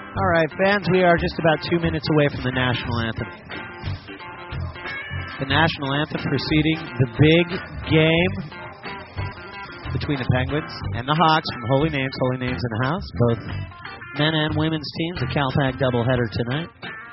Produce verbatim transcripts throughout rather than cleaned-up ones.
All right, fans, we are just about two minutes away from the national anthem. The national anthem preceding the big game between the Penguins and the Hawks from Holy Names. Holy Names in the house. Both men and women's teams, a CalPac doubleheader tonight.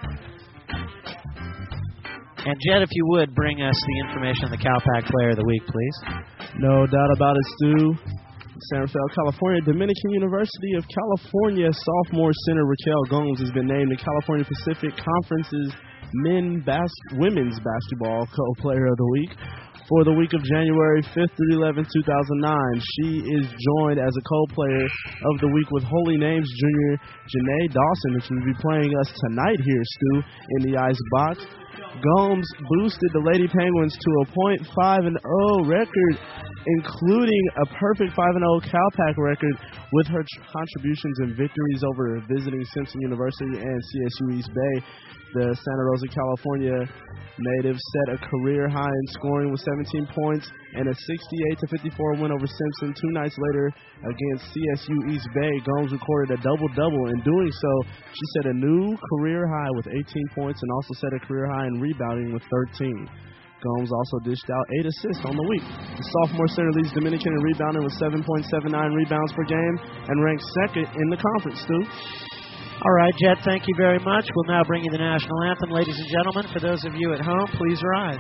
And Jed, if you would, bring us the information on the CalPac Player of the Week, please. No doubt about it, Stu. San Rafael, California, Dominican University of California sophomore center Raquel Gomes has been named the California Pacific Conference's men bas- women's basketball co-player of the week for the week of January fifth through eleventh, two thousand nine. She is joined as a co-player of the week with Holy Names junior Janae Dawson, which will be playing us tonight here, Stu, in the ice box. Gomes boosted the Lady Penguins to a point five and oh record, including a perfect five and oh CalPac record with her tr- contributions and victories over visiting Simpson University and C S U East Bay. The Santa Rosa, California native set a career high in scoring with seventeen points and a sixty-eight to fifty-four win over Simpson. Two nights later against C S U East Bay, Gomes recorded a double-double. In doing so, she set a new career high with eighteen points and also set a career high in rebounding with thirteen. Gomes also dished out eight assists on the week. The sophomore center leads Dominican in rebounding with seven point seven nine rebounds per game and ranks second in the conference, Stu. All right, Jed, thank you very much. We'll now bring you the national anthem. Ladies and gentlemen, for those of you at home, please rise.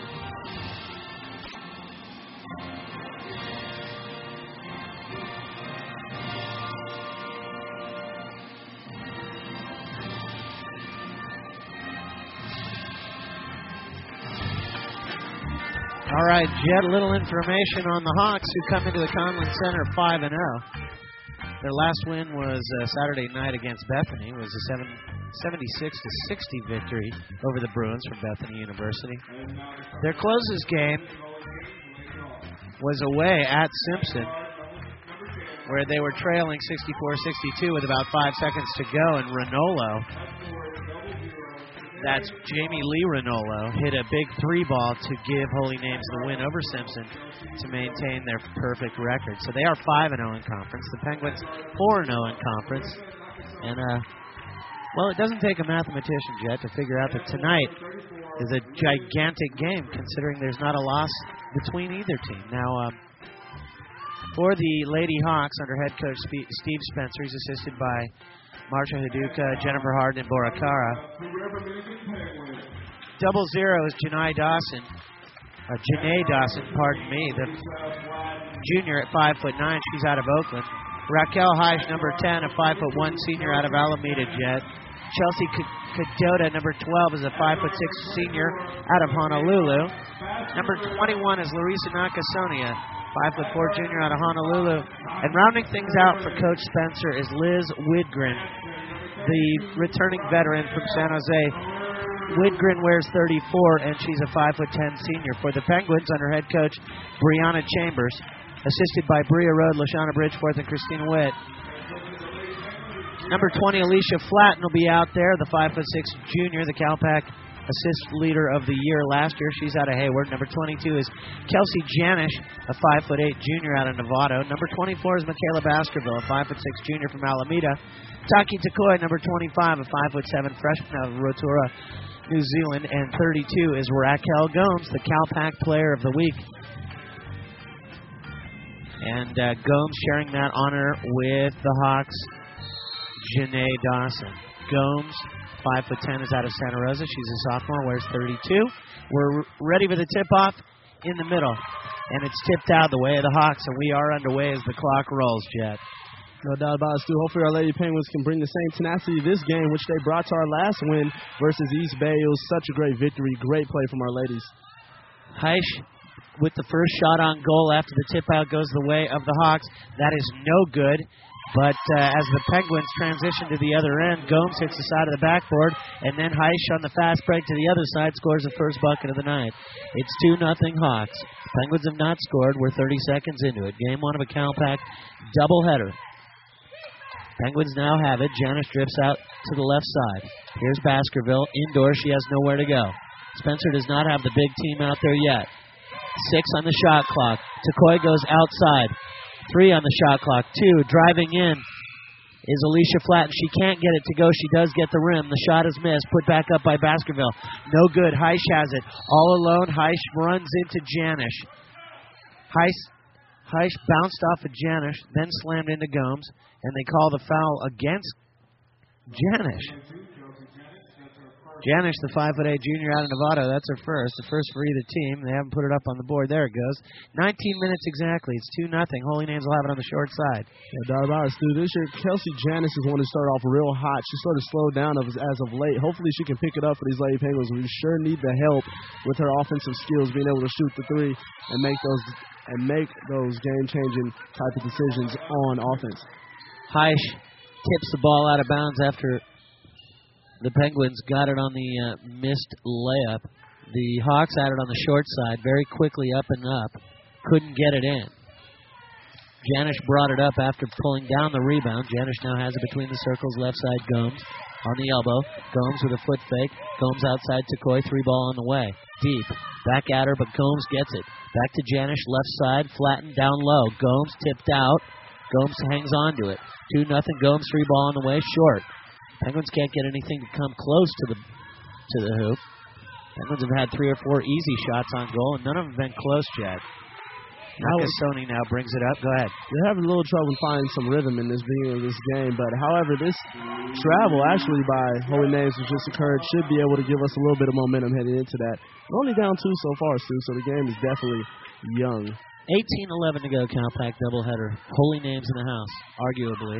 All right, Jed, a little information on the Hawks who come into the Conlin Center five and oh. Their last win was uh, Saturday night against Bethany. It was a seven, seventy-six to sixty victory over the Bruins from Bethany University. Their closest game was away at Simpson, where they were trailing sixty-four sixty-two with about five seconds to go, and Ranolo, that's Jamie Lee Ranolo, hit a big three ball to give Holy Names the win over Simpson to maintain their perfect record. So they are five and oh in conference. The Penguins four and oh in conference. And, uh, well, it doesn't take a mathematician, Jet, to figure out that tonight is a gigantic game, considering there's not a loss between either team. Now, um, for the Lady Hawks, under head coach Steve Spencer, he's assisted by Marsha Haduka, Jennifer Harden, and Borakara. Double zero is Janae Dawson. Uh, Janae Dawson, pardon me, the junior at five foot nine. She's out of Oakland. Raquel Heisch, number ten, a five foot one senior out of Alameda Jet. Chelsea Cadota, number twelve, is a five foot six senior out of Honolulu. Number twenty-one is Larissa Nakasonia, five foot four junior out of Honolulu. And rounding things out for Coach Spencer is Liz Widgren, the returning veteran from San Jose. Widgren wears thirty-four, and she's a five foot ten senior. For the Penguins, under head coach Brianna Chambers, assisted by Bria Rode, Lashana Bridgeforth, and Christina Witt. Number twenty, Alicia Flatten will be out there, the five foot six junior, the CalPac assist leader of the year last year. She's out of Hayward. Number twenty-two is Kelsey Janish, a five foot eight junior out of Novato. Number twenty-four is Michaela Baskerville, a five foot six junior from Alameda. Taki Takoi, number twenty-five, a five foot seven freshman out of Rotorua, New Zealand. And thirty-two is Raquel Gomes, the CalPac Player of the Week. And uh, Gomes sharing that honor with the Hawks, Janae Dawson. Gomes, five foot ten, is out of Santa Rosa. She's a sophomore, wears thirty-two. We're ready for the tip-off in the middle. And it's tipped out the way of the Hawks, and we are underway as the clock rolls, Jet. No doubt about it, Stu. Hopefully our Lady Penguins can bring the same tenacity to this game, which they brought to our last win versus East Bay. It was such a great victory. Great play from our ladies. Heisch with the first shot on goal after the tip-out goes the way of the Hawks. That is no good. But uh, as the Penguins transition to the other end, Gomes hits the side of the backboard, and then Heisch on the fast break to the other side scores the first bucket of the night. It's two nothing Hawks. Penguins have not scored. We're thirty seconds into it. Game one of a CalPac doubleheader. Penguins now have it. Janice drifts out to the left side. Here's Baskerville. Indoors, she has nowhere to go. Spencer does not have the big team out there yet. Six on the shot clock. Takoi goes outside. Three on the shot clock. Two driving in. is Alicia Flatten. She can't get it to go. She does get the rim. The shot is missed. Put back up by Baskerville. No good. Heisch has it. All alone. Heisch runs into Janish. Heisch, Heisch bounced off of Janish, then slammed into Gomes, and they call the foul against Janish. Janish, the five foot eight junior out of Nevada, that's her first. The first for either team. They haven't put it up on the board. There it goes. nineteen minutes exactly. It's two nothing. Holy Names will have it on the short side. Yeah, doubt about it, Stu. This year, Kelsey Janish is one to start off real hot. She sort of slowed down as, as of late. Hopefully she can pick it up for these Lady Penguins. We sure need the help with her offensive skills, being able to shoot the three and make those and make those game-changing type of decisions on offense. Heisch tips the ball out of bounds after the Penguins got it on the uh, missed layup. The Hawks had it on the short side, very quickly up and up. Couldn't get it in. Janish brought it up after pulling down the rebound. Janish now has it between the circles, left side Gomes on the elbow. Gomes with a foot fake. Gomes outside Tokoi, three ball on the way. Deep. Back at her, but Gomes gets it. Back to Janish, left side, flattened down low. Gomes tipped out. Gomes hangs on to it. two nothing Gomes, three ball on the way, short. Penguins can't get anything to come close to the to the hoop. Penguins have had three or four easy shots on goal, and none of them have been close yet. Nakasone now brings it up. Go ahead. They're having a little trouble finding some rhythm in this beginning of this game, but however, this travel actually by Holy Names, which just occurred, should be able to give us a little bit of momentum heading into that. We're only down two so far, Stu, so the game is definitely young. eighteen eleven to go, Cal-Pac doubleheader. Holy Names in the house, arguably.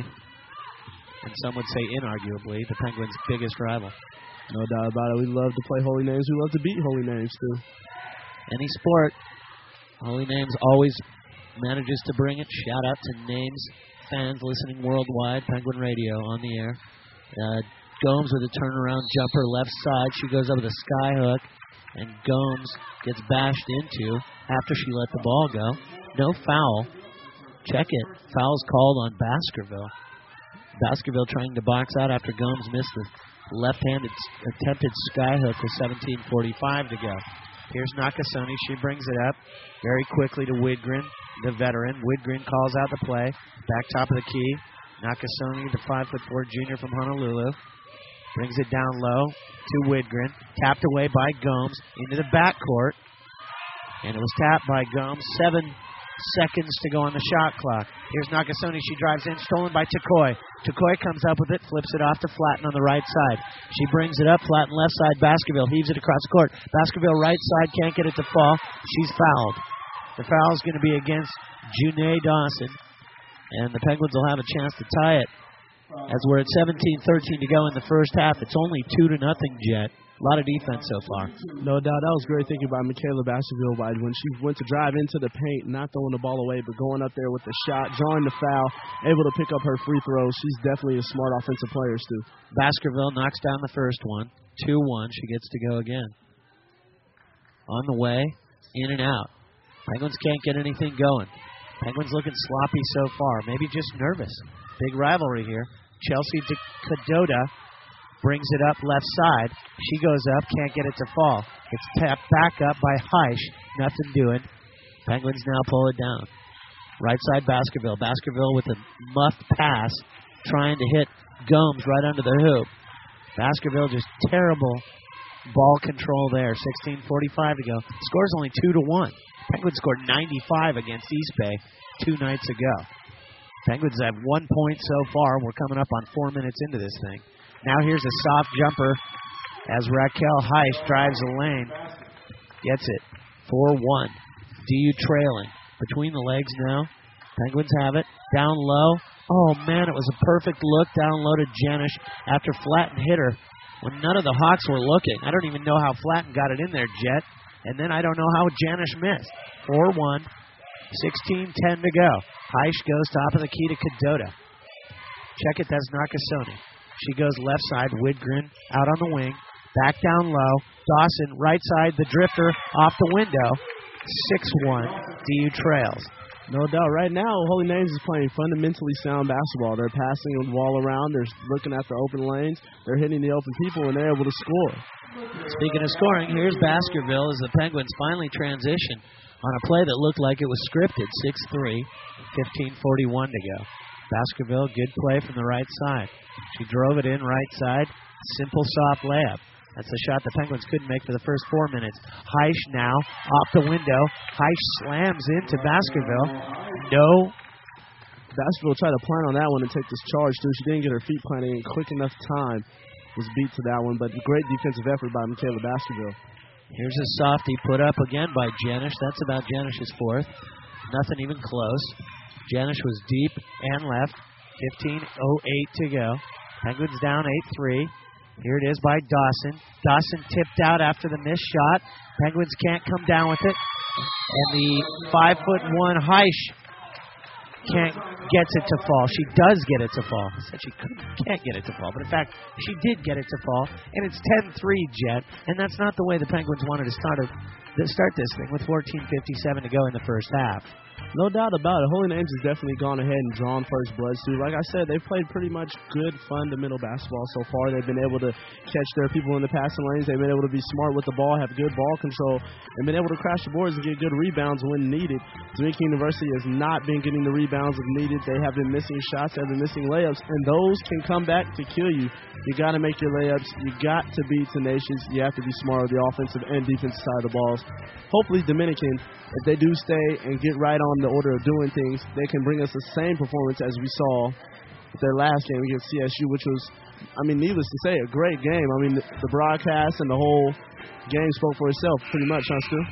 And some would say inarguably, the Penguins' biggest rival. No doubt about it. We love to play Holy Names. We love to beat Holy Names, too. Any sport, Holy Names always manages to bring it. Shout out to Names fans listening worldwide. Penguin Radio on the air. Uh, Gomes with a turnaround jumper left side. She goes up with a sky hook, and Gomes gets bashed into after she let the ball go. No foul. Check it. Foul's called on Baskerville. Baskerville trying to box out after Gomes missed the left-handed attempted sky hook with seventeen forty-five to go. Here's Nakasone. She brings it up very quickly to Widgren, the veteran. Widgren calls out the play. Back top of the key. Nakasone, the five foot four junior from Honolulu, brings it down low to Widgren. Tapped away by Gomes into the backcourt. And it was tapped by Gomes. Seven seconds to go on the shot clock. Here's Nakasone. She drives in, stolen by Tokoi. Tokoi comes up with it, flips it off to Flatten on the right side. She brings it up, Flatten left side. Baskerville heaves it across the court. Baskerville right side, can't get it to fall. She's fouled. The foul is going to be against Janae Dawson, and the Penguins will have a chance to tie it as we're at seventeen thirteen to go in the first half. It's only two to nothing, Jet. A lot of defense so far. No doubt. That was great thinking by Michaela Baskerville by when she went to drive into the paint, not throwing the ball away, but going up there with the shot, drawing the foul, able to pick up her free throws. She's definitely a smart offensive player, Stu. Baskerville knocks down the first one. two one. She gets to go again. On the way, in and out. Penguins can't get anything going. Penguins looking sloppy so far. Maybe just nervous. Big rivalry here. Chelsea Cadota brings it up left side. She goes up, can't get it to fall. It's tapped back up by Heisch. Nothing doing. Penguins now pull it down. Right side Baskerville. Baskerville with a muffed pass, trying to hit Gomes right under the hoop. Baskerville just terrible ball control there. sixteen forty-five to go. Score's only two to one. Penguins scored ninety-five against East Bay two nights ago. Penguins have one point so far. We're coming up on four minutes into this thing. Now here's a soft jumper as Raquel Heisch drives the lane. Gets it. four one. D U trailing. Between the legs now. Penguins have it. Down low. Oh, man, it was a perfect look down low to Janish after Flatten hit her when none of the Hawks were looking. I don't even know how Flatten got it in there, Jet. And then I don't know how Janish missed. four one. sixteen ten to go. Heisch goes top of the key to Cadota. Check it. That's Nakasone. She goes left side. Widgren out on the wing. Back down low. Dawson right side. The drifter off the window. six one. D U trails. No doubt. Right now, Holy Names is playing fundamentally sound basketball. They're passing the ball around. They're looking at the open lanes. They're hitting the open people, and they're able to score. Speaking of scoring, here's Baskerville as the Penguins finally transition on a play that looked like it was scripted. six three. fifteen forty-one to go. Baskerville, good play from the right side. She drove it in right side. Simple, soft layup. That's a shot the Penguins couldn't make for the first four minutes. Heisch now off the window. Heisch slams into Baskerville. No. Baskerville tried to plan on that one and take this charge, too. She didn't get her feet planted in quick enough time. Was beat to that one, but great defensive effort by Michaela Baskerville. Here's a softie put up again by Janish. That's about Janish's fourth. Nothing even close. Janish was deep and left. fifteen oh eight to go. Penguins down eight three. Here it is by Dawson. Dawson tipped out after the missed shot. Penguins can't come down with it. And the five foot one Heisch can't gets it to fall. She does get it to fall. I said she couldn't, can't get it to fall, but in fact, she did get it to fall. And it's ten three, Jet. And that's not the way the Penguins wanted to start, a, to start this thing with fourteen fifty-seven to go in the first half. No doubt about it. Holy Names has definitely gone ahead and drawn first blood, too. Like I said, they've played pretty much good, fundamental basketball so far. They've been able to catch their people in the passing lanes. They've been able to be smart with the ball, have good ball control, and been able to crash the boards and get good rebounds when needed. Dominica University has not been getting the rebounds if needed. They have been missing shots, they have been missing layups, and those can come back to kill you. You got to make your layups. You got to be tenacious. You have to be smart with the offensive and defensive side of the balls. Hopefully, Dominican, if they do stay and get right on the order of doing things, they can bring us the same performance as we saw with their last game against C S U, which was, I mean, needless to say, a great game. I mean, the, the broadcast and the whole game spoke for itself pretty much, huh, Stu?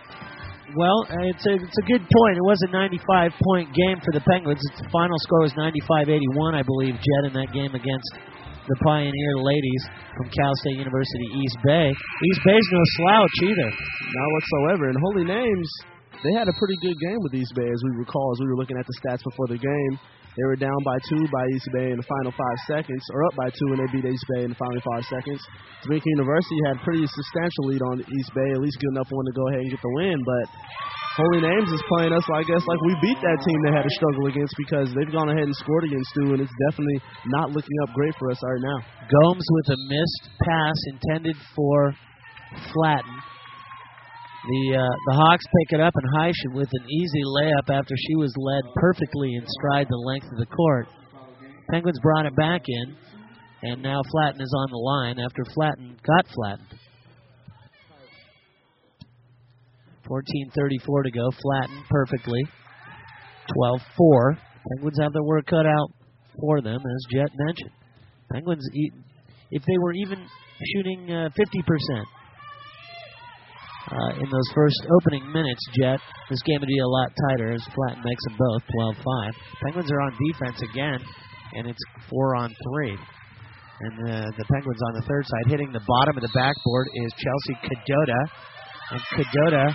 Well, it's a, it's a good point. It was a ninety-five point game for the Penguins. Its final score was ninety-five eighty-one, I believe, Jet, in that game against the Pioneer ladies from Cal State University East Bay. East Bay's no slouch either. Not whatsoever. And Holy Names, they had a pretty good game with East Bay, as we recall, as we were looking at the stats before the game. They were down by two by East Bay in the final five seconds, or up by two when they beat East Bay in the final five seconds. Dominica University had a pretty substantial lead on East Bay, at least good enough for one to go ahead and get the win. But Holy Names is playing us, I guess, like we beat that team they had to struggle against, because they've gone ahead and scored against Stu, and it's definitely not looking up great for us right now. Gomes with a missed pass intended for Flatten. The uh, the Hawks pick it up, and Heisch with an easy layup after she was led perfectly in stride the length of the court. Penguins brought it back in, and now Flatten is on the line after Flatten got flattened. fourteen thirty-four to go. Flatten perfectly. twelve four. Penguins have their work cut out for them, as Jet mentioned. Penguins, if they were even shooting uh, fifty percent uh, in those first opening minutes, Jet, this game would be a lot tighter as Flatten makes them both twelve five. Penguins are on defense again, and it's four on three. And uh, the Penguins on the third side. Hitting the bottom of the backboard is Chelsea Cadota. And Cadota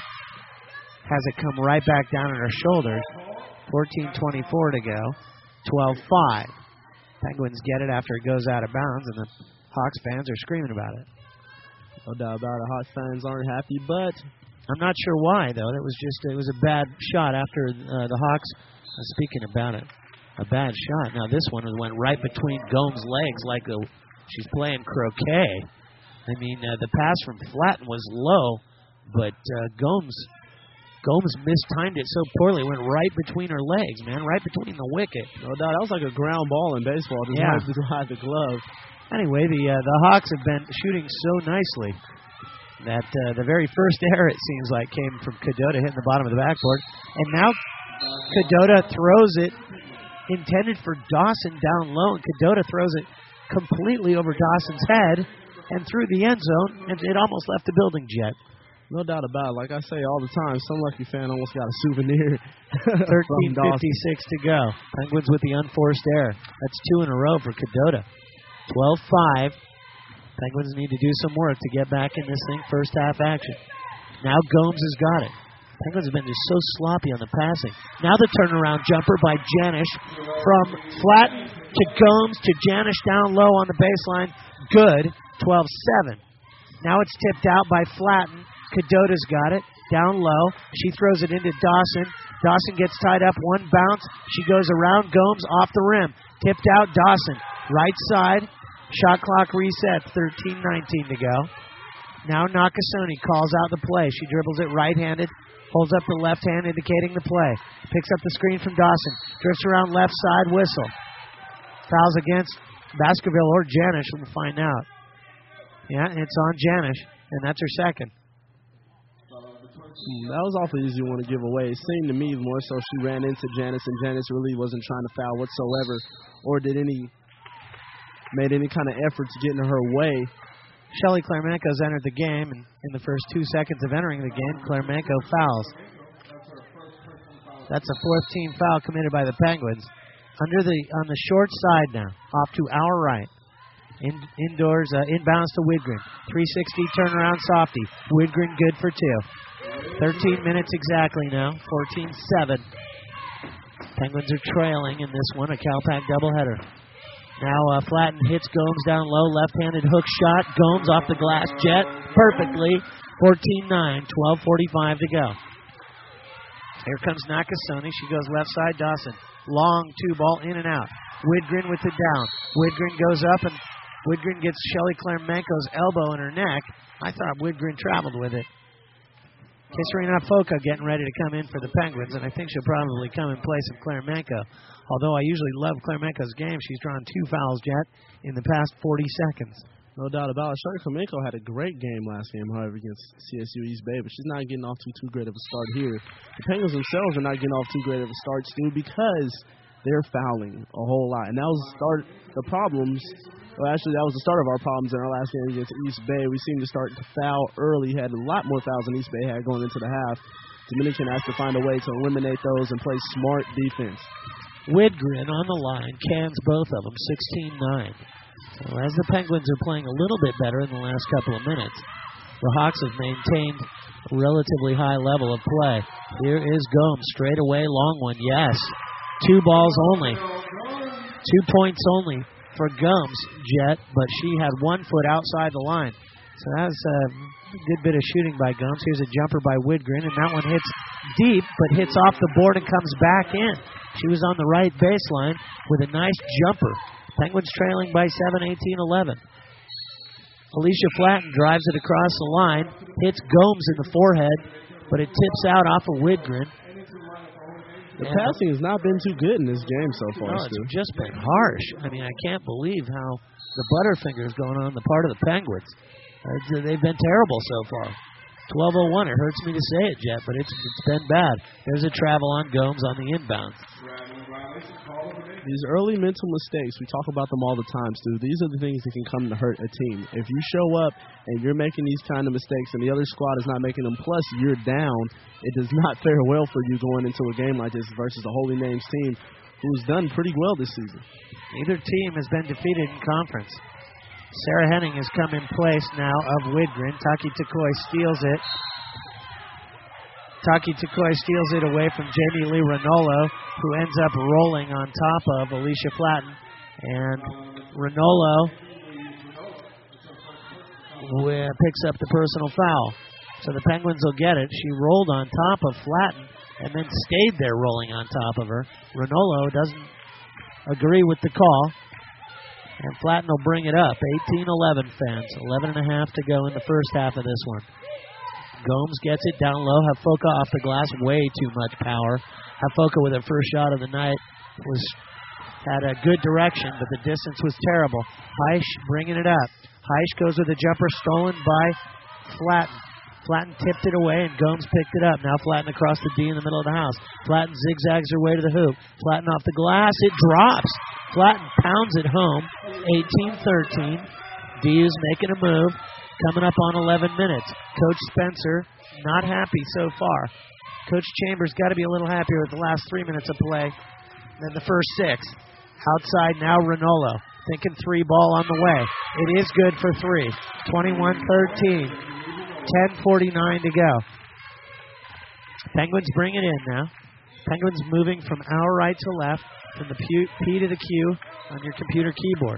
has it come right back down on her shoulders. fourteen twenty-four to go. twelve five. Penguins get it after it goes out of bounds, and the Hawks fans are screaming about it. No doubt about it. Hawks fans aren't happy, but I'm not sure why, though. It was just it was a bad shot after uh, the Hawks. Uh, speaking about it, a bad shot. Now this one went right between Gomes' legs like a, she's playing croquet. I mean, uh, the pass from Flatten was low, but uh, Gomes Gomes mistimed it so poorly. It went right between her legs, man, right between the wicket. No doubt. That was like a ground ball in baseball, just yeah. right behind the glove. Anyway, the uh, the Hawks have been shooting so nicely that uh, the very first error, it seems like, came from Cadota hitting the bottom of the backboard. And now Cadota throws it, intended for Dawson down low, and Cadota throws it completely over Dawson's head and through the end zone, and it almost left the building, Jet. No doubt about it. Like I say all the time, some lucky fan almost got a souvenir. thirteen fifty-six to go. Penguins with the unforced error. That's two in a row for Cadota. twelve five. Penguins need to do some work to get back in this thing. First half action. Now Gomes has got it. Penguins have been just so sloppy on the passing. Now the turnaround jumper by Janish from Flatten to Gomes to Janish down low on the baseline. Good. twelve seven. Now it's tipped out by Flatten. Cadota's got it. Down low. She throws it into Dawson. Dawson gets tied up. One bounce. She goes around Gomes off the rim. Tipped out Dawson. Right side. Shot clock resets. thirteen nineteen to go. Now Nakasone calls out the play. She dribbles it right-handed Holds up the left hand, indicating the play. Picks up the screen from Dawson. Drifts around left side, whistle. Fouls against Baskerville or Janish, we'll find out. Yeah, it's on Janish, and that's her second. That was awfully easy one to give away. It seemed to me more so she ran into Janice, and Janice really wasn't trying to foul whatsoever, or did any made any kind of effort to get in her way. Shelly Clermenco's entered the game, and in the first two seconds of entering the game, Clermenco fouls. That's a fourth team foul committed by the Penguins. Under the on the short side now, off to our right. In, indoors, uh, inbounds to Widgren. three sixty turnaround softy. Widgren good for two. thirteen minutes exactly now. fourteen seven. Penguins are trailing in this one, a Calpac doubleheader. Now uh, Flatten hits Gomes down low, left-handed hook shot. Gomes off the glass jet perfectly. fourteen nine, twelve forty-five to go. Here comes Nakasone. She goes left side, Dawson. Long two ball in and out. Widgren with it down. Widgren goes up, and Widgren gets Shelly Clermenco's elbow in her neck. I thought Widgren traveled with it. Kisarina Foca getting ready to come in for the Penguins, and I think she'll probably come in place of Clermenco. Although I usually love Clermenco's game, she's drawn two fouls yet in the past forty seconds. No doubt about it. Shelly Clermenco had a great game last game, however, against C S U East Bay, but she's not getting off to too great of a start here. The Penguins themselves are not getting off too great of a start, Stu, because they're fouling a whole lot. And that was the start the problems. Well, actually, that was the start of our problems in our last game against East Bay. We seemed to start to foul early, had a lot more fouls than East Bay had going into the half. Dominican has to find a way to eliminate those and play smart defense. Widgren on the line, cans both of them, sixteen nine. So as the Penguins are playing a little bit better in the last couple of minutes, the Hawks have maintained a relatively high level of play. Here is Gomes, straight away, long one, yes. Two balls only. Two points only for Gomes, Jet, but she had one foot outside the line. So that was a good bit of shooting by Gomes. Here's a jumper by Widgren, and that one hits deep, but hits off the board and comes back in. She was on the right baseline with a nice jumper. Penguins trailing by seven, eighteen eleven. Alicia Flatten drives it across the line, hits Gomes in the forehead, but it tips out off of Widgren. The and passing has not been too good in this game so far. No, it's just been harsh. I mean, I can't believe how the Butterfingers going on the part of the Penguins. Uh, they've been terrible so far. twelve oh one, it hurts me to say it, Jet, but it's it's been bad. There's a travel on Gomes on the inbound. These early mental mistakes, we talk about them all the time, Stu. These are the things that can come to hurt a team. If you show up and you're making these kind of mistakes and the other squad is not making them, plus you're down, it does not fare well for you going into a game like this versus the Holy Names team, who's done pretty well this season. Neither team has been defeated in conference. Sarah Henning has come in place now of Widgren. Taki Takoi steals it. Taki Takoi steals it away from Jamie Lee Ranolo, who ends up rolling on top of Alicia Flatten. And Ranolo picks up the personal foul. So the Penguins will get it. She rolled on top of Flatten and then stayed there rolling on top of her. Ranolo doesn't agree with the call. And Flatten will bring it up. eighteen eleven fans. eleven and a half to go in the first half of this one. Gomes gets it down low. Hafoka off the glass. Way too much power. Hafoka with her first shot of the night was had a good direction, but the distance was terrible. Heisch bringing it up. Heisch goes with a jumper stolen by Flatten. Flatten tipped it away, and Gomes picked it up. Now Flatten across the D in the middle of the house. Flatten zigzags her way to the hoop. Flatten off the glass. It drops. Flatten pounds it home. eighteen thirteen. D is making a move. Coming up on eleven minutes. Coach Spencer not happy so far. Coach Chambers got to be a little happier with the last three minutes of play than the first six. Outside now Ranolo. Thinking three ball on the way. It is good for three. twenty-one thirteen. ten forty-nine to go. Penguins bring it in now. Penguins moving from our right to left, from the P to the Q on your computer keyboard.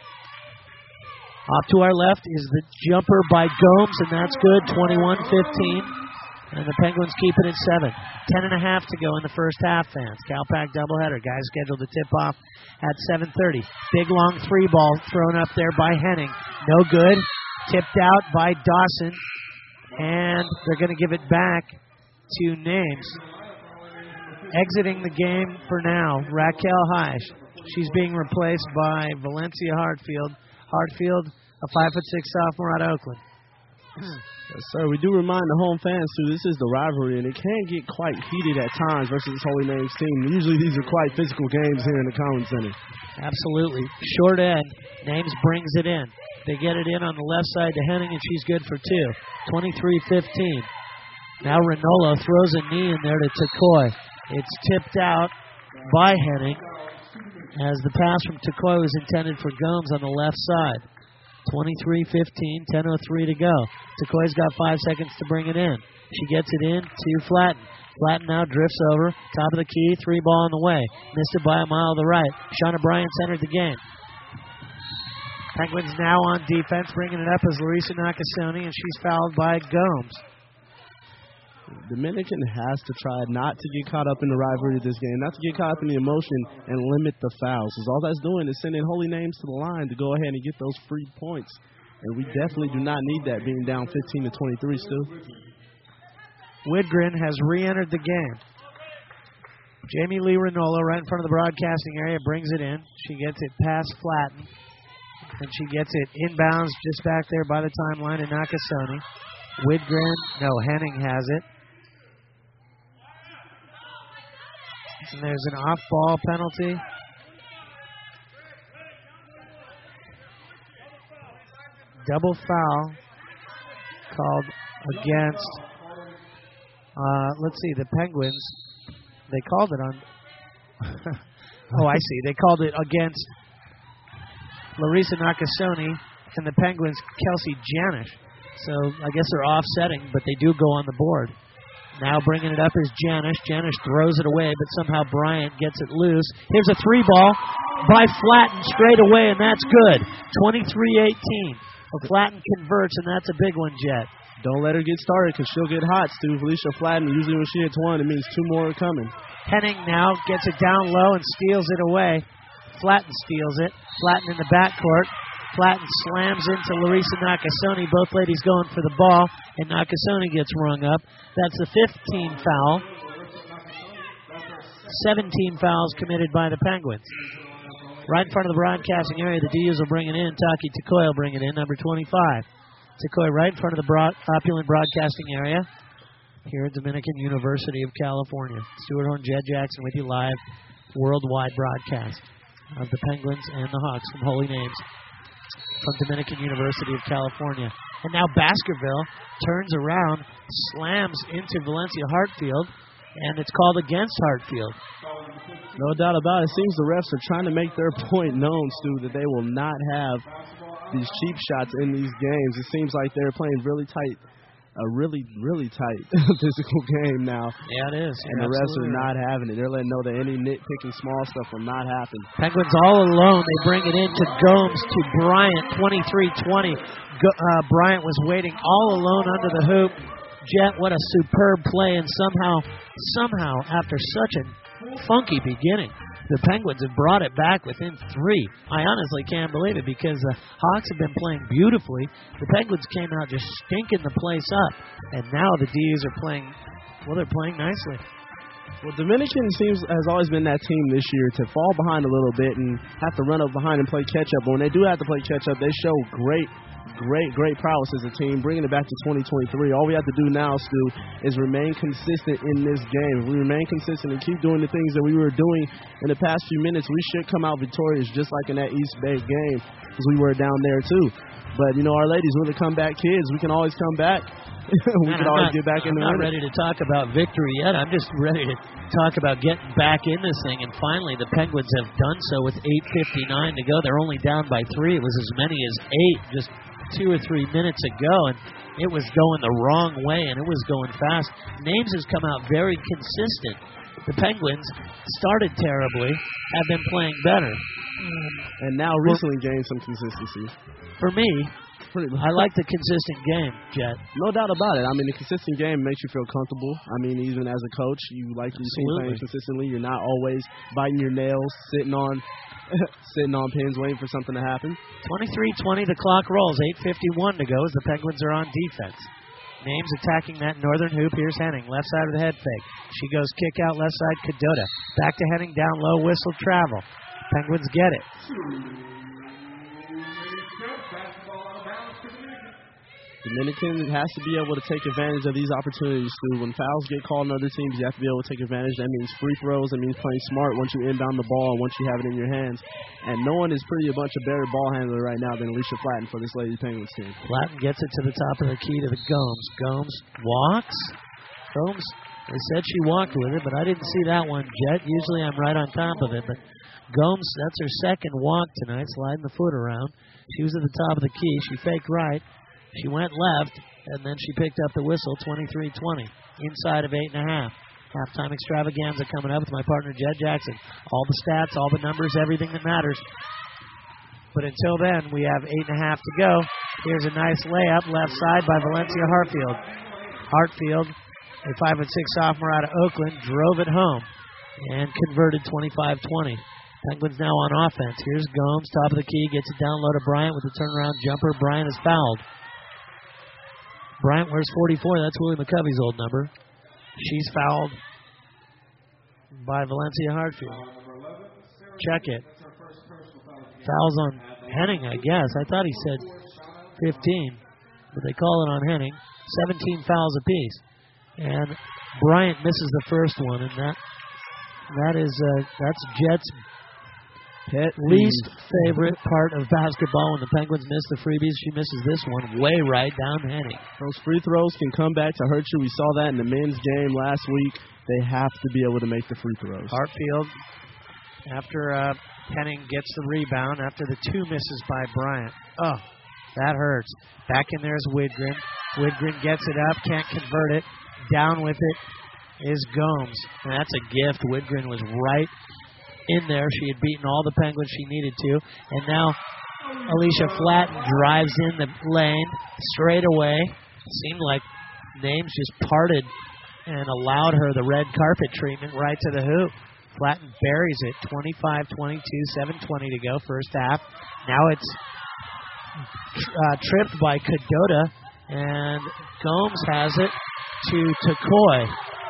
Off to our left is the jumper by Gomes, and that's good, twenty-one fifteen. And the Penguins keep it at seven. Ten and a half to go in the first half, fans. Calpac doubleheader. Guys scheduled to tip off at seven thirty. Big long three ball thrown up there by Henning. No good. Tipped out by Dawson. And they're going to give it back to Names. Exiting the game for now, Raquel Heisch. She's being replaced by Valencia Hartfield. Hartfield, a five foot six sophomore out of Oakland. Yes, sir. We do remind the home fans, too, this is the rivalry, and it can get quite heated at times versus this Holy Names team. Usually these are quite physical games here in the Collins Center. Absolutely. Short end. Names brings it in. They get it in on the left side to Henning, and she's good for two. twenty-three fifteen. Now Renolo throws a knee in there to Takoy. It's tipped out by Henning as the pass from Takoy was intended for Gomes on the left side. twenty-three fifteen, ten oh three to go. Takoy's got five seconds to bring it in. She gets it in to Flatten. Flatten now drifts over, top of the key, three ball on the way. Missed it by a mile to the right. Shauna Bryant entered the game. Penguins now on defense, bringing it up as Larissa Nakasone, and she's fouled by Gomes. Dominican has to try not to get caught up in the rivalry of this game, not to get caught up in the emotion and limit the fouls. Because all that's doing is sending Holy Names to the line to go ahead and get those free points. And we definitely do not need that being down fifteen to twenty-three, Stu. Widgren has re-entered the game. Jamie Lee Renolo right in front of the broadcasting area brings it in. She gets it past Flatten. And she gets it inbounds just back there by the timeline to Nakasone. Widgren, no, Henning has it. And there's an off-ball penalty. Double foul called against, uh, let's see, the Penguins. They called it on, oh, I see. They called it against Larissa Nakasone and the Penguins' Kelsey Janish. So I guess they're offsetting, but they do go on the board. Now bringing it up is Janish. Janish throws it away, but somehow Bryant gets it loose. Here's a three ball by Flatten straight away, and that's good. twenty-three eighteen. Well, Flatten converts, and that's a big one, Jet. Don't let her get started because she'll get hot, Stu. Felicia Flatten, usually when she hits one, it means two more are coming. Henning now gets it down low and steals it away. Flatten steals it. Flatten in the backcourt. Flatten slams into Larissa Nakasone. Both ladies going for the ball, and Nakasone gets rung up. That's the fifteenth foul. seventeen fouls committed by the Penguins. Right in front of the broadcasting area, the D Us will bring it in. Taki Takoy will bring it in, number twenty-five. Takoy right in front of the broad, opulent broadcasting area here at Dominican University of California. Stuart Horn, Jed Jackson with you live, worldwide broadcast of the Penguins and the Hawks from Holy Names from Dominican University of California. And now Baskerville turns around, slams into Valencia Hartfield, and it's called against Hartfield. No doubt about it. It seems the refs are trying to make their point known, Stu, that they will not have these cheap shots in these games. It seems like they're playing really tight, a really, really tight physical game now. Yeah, it is. And You're the refs are not having it. They're letting know that any nitpicking small stuff will not happen. Penguins all alone. They bring it in to Gomes, to Bryant, twenty-three twenty. Go, uh, Bryant was waiting all alone under the hoop. Jet, what a superb play, and somehow, somehow, after such a funky beginning, the Penguins have brought it back within three. I honestly can't believe it because the Hawks have been playing beautifully. The Penguins came out just stinking the place up, and now the D's are playing, well, they're playing nicely. Well, Dominican seems has always been that team this year to fall behind a little bit and have to run up behind and play catch-up. But when they do have to play catch-up, they show great Great, great prowess as a team, bringing it back to twenty twenty-three. All we have to do now, Stu, is remain consistent in this game. If we remain consistent and keep doing the things that we were doing in the past few minutes, we should come out victorious just like in that East Bay game because we were down there too. But, you know, our ladies, we're the comeback kids. We can always come back. we Man, can I'm always not, get back in the I'm not winning. ready to talk about victory yet. I'm just ready to talk about getting back in this thing. And finally, the Penguins have done so with eight fifty-nine to go. They're only down by three. It was as many as eight just two or three minutes ago, and it was going the wrong way, and it was going fast. Names has come out very consistent. The Penguins started terribly, have been playing better. And now recently gained some consistency. For me, I like the consistent game, Jet. No doubt about it. I mean, the consistent game makes you feel comfortable. I mean, even as a coach, you like your team playing consistently. You're not always biting your nails, sitting on sitting on pins, waiting for something to happen. twenty-three twenty, the clock rolls. eight fifty-one to go as the Penguins are on defense. Names attacking that northern hoop. Here's Henning. Left side of the head fake. She goes kick out left side. Cadota. Back to Henning. Down low. Whistle travel. Penguins get it. Dominican has to be able to take advantage of these opportunities, Stu. When fouls get called on other teams, you have to be able to take advantage. That means free throws. That means playing smart once you inbound the ball and once you have it in your hands. And no one is pretty a bunch of better ball handler right now than Alicia Flatten for this Lady Penguins team. Flatten gets it to the top of the key to the Gomes. Gomes walks. Gomes, they said she walked with it, but I didn't see that one, Jet. Usually I'm right on top of it, but Gomes, that's her second walk tonight, sliding the foot around. She was at the top of the key. She faked right. She went left, and then she picked up the whistle, twenty-three twenty, inside of eight and a half. Halftime extravaganza coming up with my partner, Jed Jackson. All the stats, all the numbers, everything that matters. But until then, we have eight and a half to go. Here's a nice layup, left side by Valencia Hartfield. Hartfield, a five foot six sophomore out of Oakland, drove it home and converted twenty-five twenty. Penguins now on offense. Here's Gomes, top of the key, gets it down low to Bryant with a turnaround jumper. Bryant is fouled. Bryant wears forty-four. That's Willie McCovey's old number. She's fouled by Valencia Hartfield. Check it. Fouls on Henning, I guess. I thought he said fifteen, but they call it on Henning. seventeen fouls apiece. And Bryant misses the first one, and that that is uh, that's Jet's Pet least favorite part of basketball. When the Penguins miss the freebies, she misses this one way right down Henning. Those free throws can come back to hurt you. We saw that in the men's game last week. They have to be able to make the free throws. Hartfield, after uh, Henning gets the rebound, after the two misses by Bryant. Oh, that hurts. Back in there is Widgren. Widgren gets it up, can't convert it. Down with it is Gomes. And that's a gift. Widgren was right in there. She had beaten all the Penguins she needed to. And now Alicia Flatten drives in the lane straight away. Seemed like names just parted and allowed her the red carpet treatment right to the hoop. Flatten buries it. twenty-five twenty-two, seven twenty to go, first half. Now it's uh, tripped by Cadota, and Gomes has it to Takoy.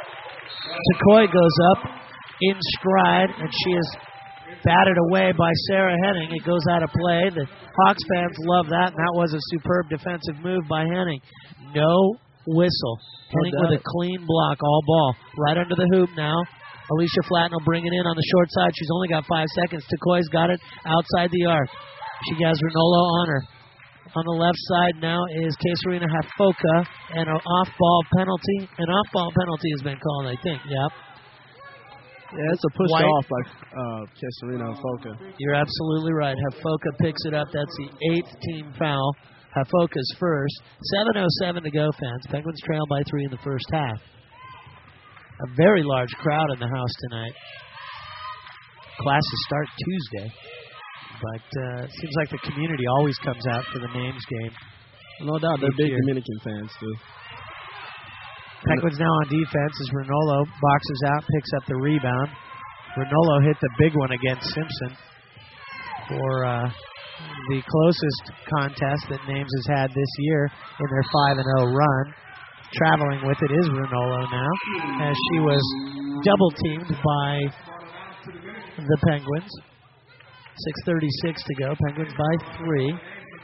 Takoy goes up in stride, and she is batted away by Sarah Henning. It goes out of play. The Hawks fans love that, and that was a superb defensive move by Henning. No whistle. Henning with a clean block, all ball. Right under the hoop now. Alicia Flatten will bring it in on the short side. She's only got five seconds. Takoy's got it outside the arc. She has Renolo on her. On the left side now is Kasarina Hafoka, and an off-ball penalty. An off-ball penalty has been called, I think. Yep. Yeah, it's a push White. off by uh, Kasarina Hafoka. You're absolutely right. Hafoka picks it up. That's the eighth team foul. Hafoka's first. seven oh seven to go, fans. Penguins trail by three in the first half. A very large crowd in the house tonight. Classes start Tuesday. But uh, it seems like the community always comes out for the names game. No doubt, they're big year. Dominican fans, too. Penguins now on defense as Renolo boxes out, picks up the rebound. Renolo hit the big one against Simpson for uh, the closest contest that Names has had this year in their five and oh run. Traveling with it is Renolo now, as she was double-teamed by the Penguins. six thirty-six to go. Penguins by three.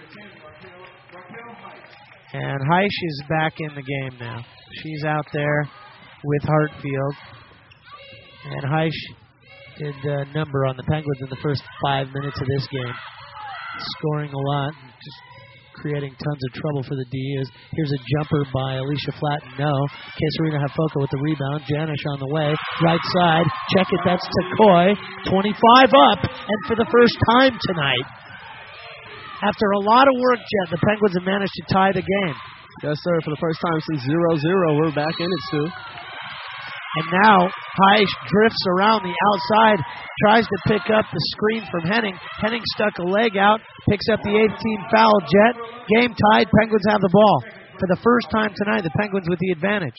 And Heisch is back in the game now. She's out there with Hartfield. And Heisch did a number on the Penguins in the first five minutes of this game. Scoring a lot, just creating tons of trouble for the D Us. Here's a jumper by Alicia Flatten. No. Kasarina Hafoka with the rebound. Janish on the way. Right side. Check it. That's Takoy. twenty-five up. And for the first time tonight, after a lot of work, Jet, the Penguins have managed to tie the game. Yes, sir. For the first time since zero zero, we're back in it, Stu. And now Heisch drifts around the outside, tries to pick up the screen from Henning. Henning stuck a leg out, picks up the eighth team foul. Jet, game tied. Penguins have the ball. For the first time tonight, the Penguins with the advantage.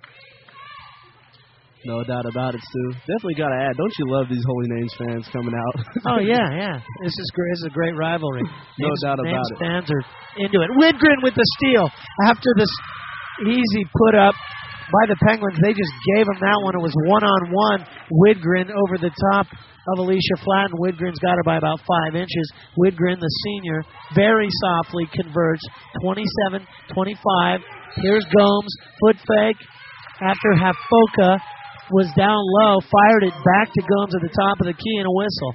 No doubt about it, Stu. Definitely got to add, don't you love these Holy Names fans coming out? Oh, yeah, yeah. This is great. This is a great rivalry. No Names, doubt about Names it. fans are into it. Widgren with the steal after this easy put up by the Penguins. They just gave him that one. It was one-on-one. Widgren over the top of Alicia Flatten. Widgren's got her by about five inches. Widgren, the senior, very softly converts. twenty-seven twenty-five. Here's Gomes. Foot fake after Hafoka was down low. Fired it back to Gomes at the top of the key and a whistle.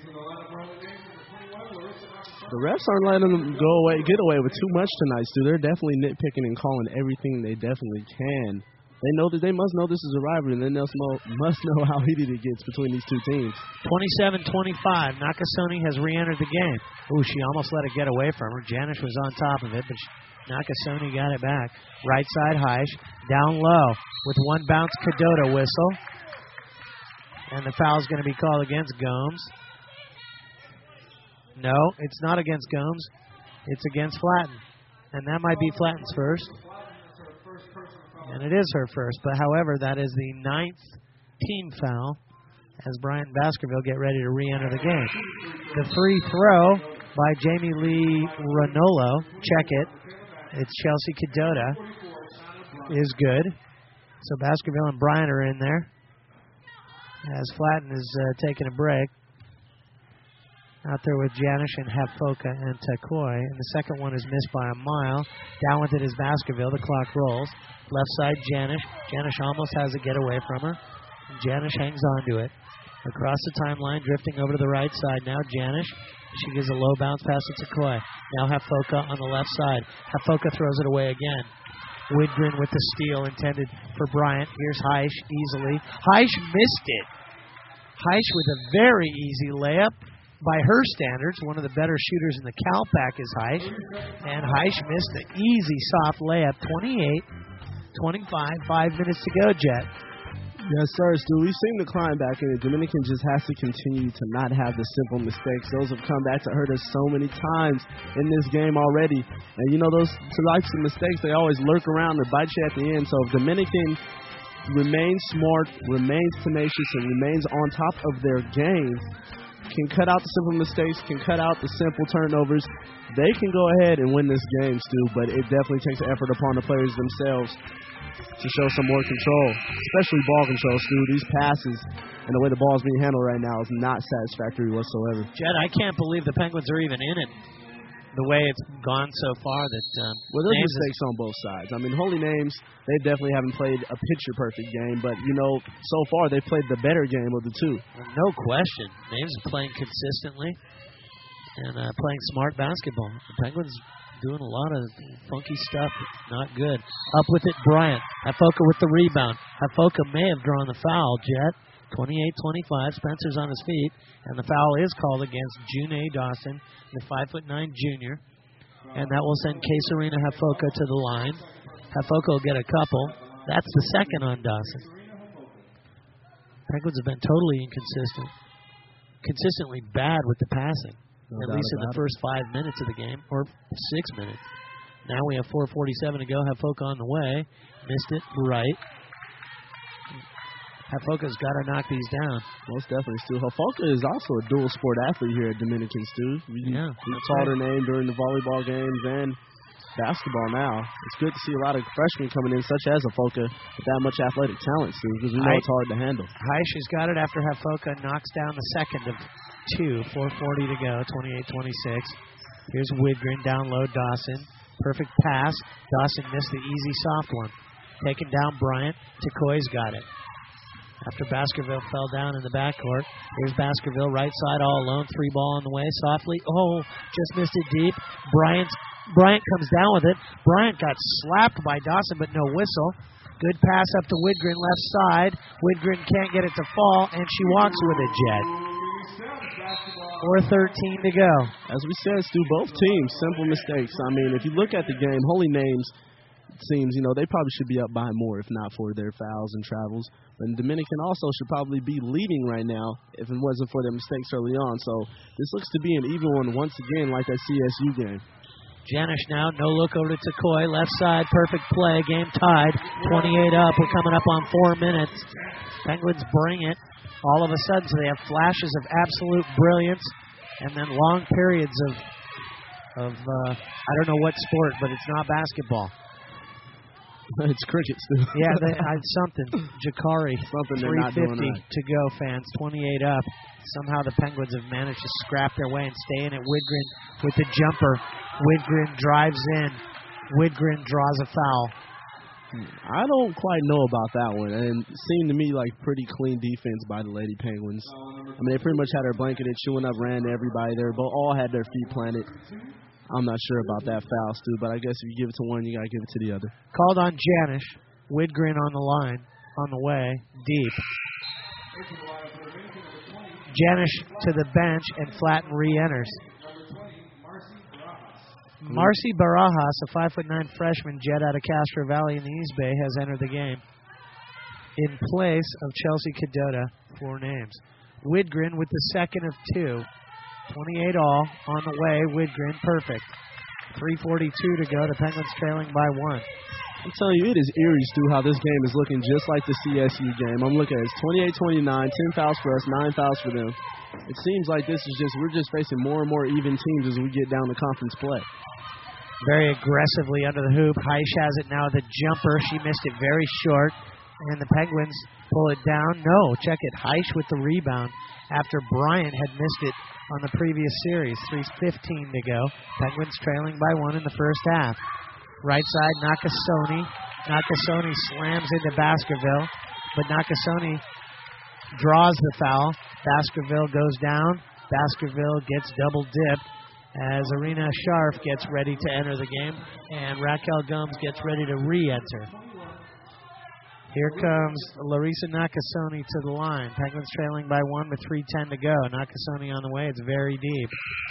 The refs aren't letting them go away, get away with too much tonight, Stu. They're definitely nitpicking and calling everything they definitely can. They know that they must know this is a rivalry, and they must know, must know how heated it gets between these two teams. twenty-seven twenty-five. Nakasone has re-entered the game. Ooh, she almost let it get away from her. Janish was on top of it, but she, Nakasone got it back. Right side, Heisch. Down low with one bounce, Cadota whistle. And the foul's going to be called against Gomes. No, it's not against Gomes. It's against Flatten. And that might be Flatten's first. And it is her first. But, however, that is the ninth team foul as Bryant and Baskerville get ready to re-enter the game. The free throw by Jamie Lee Ranolo. Check it. It's Chelsea Cadota. Is good. So Baskerville and Bryant are in there as Flatten is uh, taking a break. Out there with Janish and Hafoka and Takoi. And the second one is missed by a mile. Down with it is Baskerville. The clock rolls. Left side, Janish. Janish almost has it get away from her. And Janish hangs on to it. Across the timeline, drifting over to the right side. Now Janish. She gives a low bounce pass to Takoi. Now Hafoka on the left side. Hafoka throws it away again. Widgren with the steal intended for Bryant. Here's Heisch easily. Heisch missed it. Heisch with a very easy layup. By her standards, one of the better shooters in the Cal-Pac is Heisch. And Heisch missed the easy, soft layup. twenty-eight twenty-five, five minutes to go, Jet. Yes, sir, Stu. We've seen the climb back, and the Dominican just has to continue to not have the simple mistakes. Those have come back to hurt us so many times in this game already. And, you know, those types of mistakes, they always lurk around or bite you at the end. So if Dominican remains smart, remains tenacious, and remains on top of their game, can cut out the simple mistakes, can cut out the simple turnovers, they can go ahead and win this game, Stu, but it definitely takes an effort upon the players themselves to show some more control, especially ball control, Stu. These passes and the way the ball is being handled right now is not satisfactory whatsoever. Jed, I can't believe the Penguins are even in it. The way it's gone so far that um, well, there's mistakes on both sides. I mean, Holy Names, they definitely haven't played a picture-perfect game, but, you know, so far they've played the better game of the two. No question. Names are playing consistently and uh, playing smart basketball. The Penguins doing a lot of funky stuff. Not good. Up with it, Bryant. Hafoka with the rebound. Hafoka may have drawn the foul, Jet. twenty-eight twenty-five. Spencer's on his feet, and the foul is called against June Dawson, the five foot nine junior, and that will send Kesarina Hafoka to the line. Hafoka will get a couple. That's the second on Dawson. Penguins have been totally inconsistent, consistently bad with the passing, no at least in the first five minutes of the game, or six minutes. Now we have four forty-seven to go. Hafoka on the way. Missed it right. Hafoka's got to knock these down. Most definitely, Stu. Hafoka is also a dual sport athlete here at Dominican, Stu. We, yeah, we called her name during the volleyball games and basketball now. It's good to see a lot of freshmen coming in, such as Hafoka, with that much athletic talent, Stu, because we know it's hard to handle. Heisch has got it after Hafoka knocks down the second of two. four forty to go, twenty-eight twenty-six. Here's Widgren down low, Dawson. Perfect pass. Dawson missed the easy soft one. Taken down Bryant. Takoi's got it. After Baskerville fell down in the backcourt. Here's Baskerville, right side all alone. Three ball on the way, softly. Oh, just missed it deep. Bryant, Bryant comes down with it. Bryant got slapped by Dawson, but no whistle. Good pass up to Widgren, left side. Widgren can't get it to fall, and she walks with it, Jed. four thirteen to go. As we said, Stu, both teams, simple mistakes. I mean, if you look at the game, Holy Names, it seems, you know, they probably should be up by more if not for their fouls and travels. But Dominican also should probably be leading right now if it wasn't for their mistakes early on. So this looks to be an even one once again, like that C S U game. Janish now, no look over to Takoi, left side, perfect play, game tied, twenty-eight up. We're coming up on four minutes. Penguins bring it. All of a sudden, so they have flashes of absolute brilliance and then long periods of, of uh, I don't know what sport, but it's not basketball. It's cricket, Stu. Yeah, they, I, something. Jakari. Something they're not doing right. to go, fans. twenty-eight up. Somehow the Penguins have managed to scrap their way and stay in it. Widgren with the jumper. Widgren drives in. Widgren draws a foul. I don't quite know about that one. And it seemed to me like pretty clean defense by the Lady Penguins. I mean, they pretty much had her blanketed, chewing up, ran to everybody there. But all had their feet planted. I'm not sure about that foul, Stu, but I guess if you give it to one, you got to give it to the other. Called on Janish. Widgren on the line, on the way, deep. Janish to the bench, and Flatten re-enters. Marcy Barajas, a five foot nine freshman jet out of Castro Valley in the East Bay, has entered the game in place of Chelsea Cadota. Four names. Widgren with the second of two. twenty-eight all on the way. Widgren, perfect. three forty-two to go. The Penguins trailing by one. I'm telling you, it is eerie, Stu, how this game is looking just like the C S U game. I'm looking at it. It's twenty-eight twenty-nine, ten fouls for us, nine fouls for them. It seems like this is just, we're just facing more and more even teams as we get down to conference play. Very aggressively under the hoop. Heisch has it now. The jumper, she missed it very short. And the Penguins pull it down. No, check it. Heisch with the rebound after Bryant had missed it on the previous series. three fifteen to go. Penguins trailing by one in the first half. Right side, Nakasone. Nakasone slams into Baskerville, but Nakasone draws the foul. Baskerville goes down. Baskerville gets double dipped as Arena Scharf gets ready to enter the game, and Raquel Gomes gets ready to re-enter. Here comes Larissa Nakasone to the line. Penguins trailing by one with three ten to go. Nakasone on the way. It's very deep.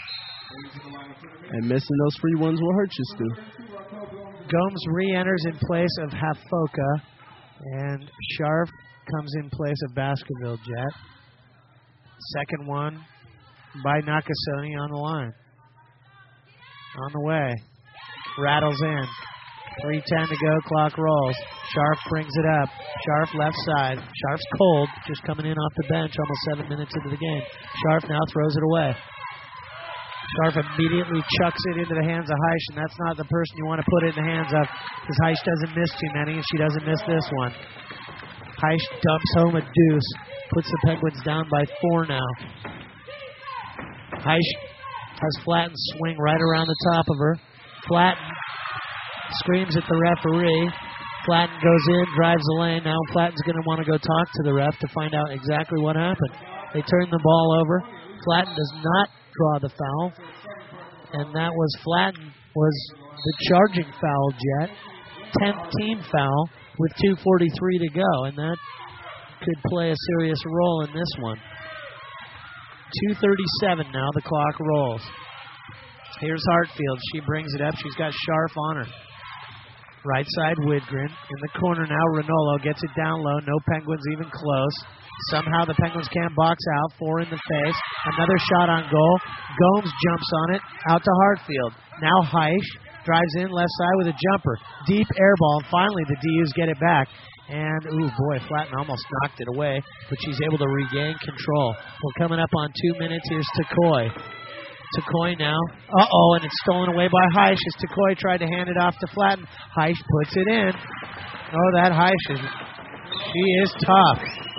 And missing those free ones will hurt you, Stu. Gomes re-enters in place of Hafoka, and Scharf comes in place of Baskerville Jet. Second one by Nakasone on the line. On the way. Rattles in. three ten to go. Clock rolls. Scharf brings it up. Scharf left side. Scharf's cold. Just coming in off the bench almost seven minutes into the game. Scharf now throws it away. Scharf immediately chucks it into the hands of Heisch, and that's not the person you want to put it in the hands of, because Heisch doesn't miss too many, and she doesn't miss this one. Heisch dumps home a deuce. Puts the Penguins down by four now. Heisch has Flatten swing right around the top of her. Flatten screams at the referee. Flatten goes in, drives the lane. Now Flatten's going to want to go talk to the ref to find out exactly what happened. They turn the ball over. Flatten does not draw the foul. And that was Flatten was the charging foul, Jet. tenth team foul with two forty-three to go. And that could play a serious role in this one. two thirty-seven now, the clock rolls. Here's Hartfield. She brings it up. She's got Scharf on her. Right side, Widgren. In the corner now, Ranolo gets it down low. No Penguins even close. Somehow the Penguins can't box out. Four in the face. Another shot on goal. Gomes jumps on it. Out to Hartfield. Now Heisch drives in left side with a jumper. Deep air ball. And finally the D Us get it back. And, ooh, boy, Flatten almost knocked it away, but she's able to regain control. Well, coming up on two minutes, here's Takoy. Takoy now. Uh-oh, and it's stolen away by Heisch as Takoy tried to hand it off to Flatten. Heisch puts it in. Oh, that Heisch is, she is tough.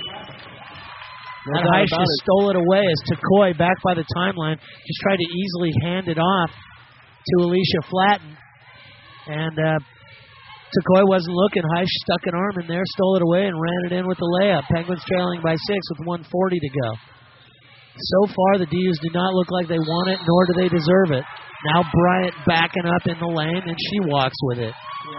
No that Heisch just stole it away as Takoy, back by the timeline, just tried to easily hand it off to Alicia Flatten. And, uh, Takoy wasn't looking. Heisch stuck an arm in there, stole it away, and ran it in with the layup. Penguins trailing by six with one forty to go. So far, the D Us do not look like they want it, nor do they deserve it. Now Bryant backing up in the lane, and she walks with it.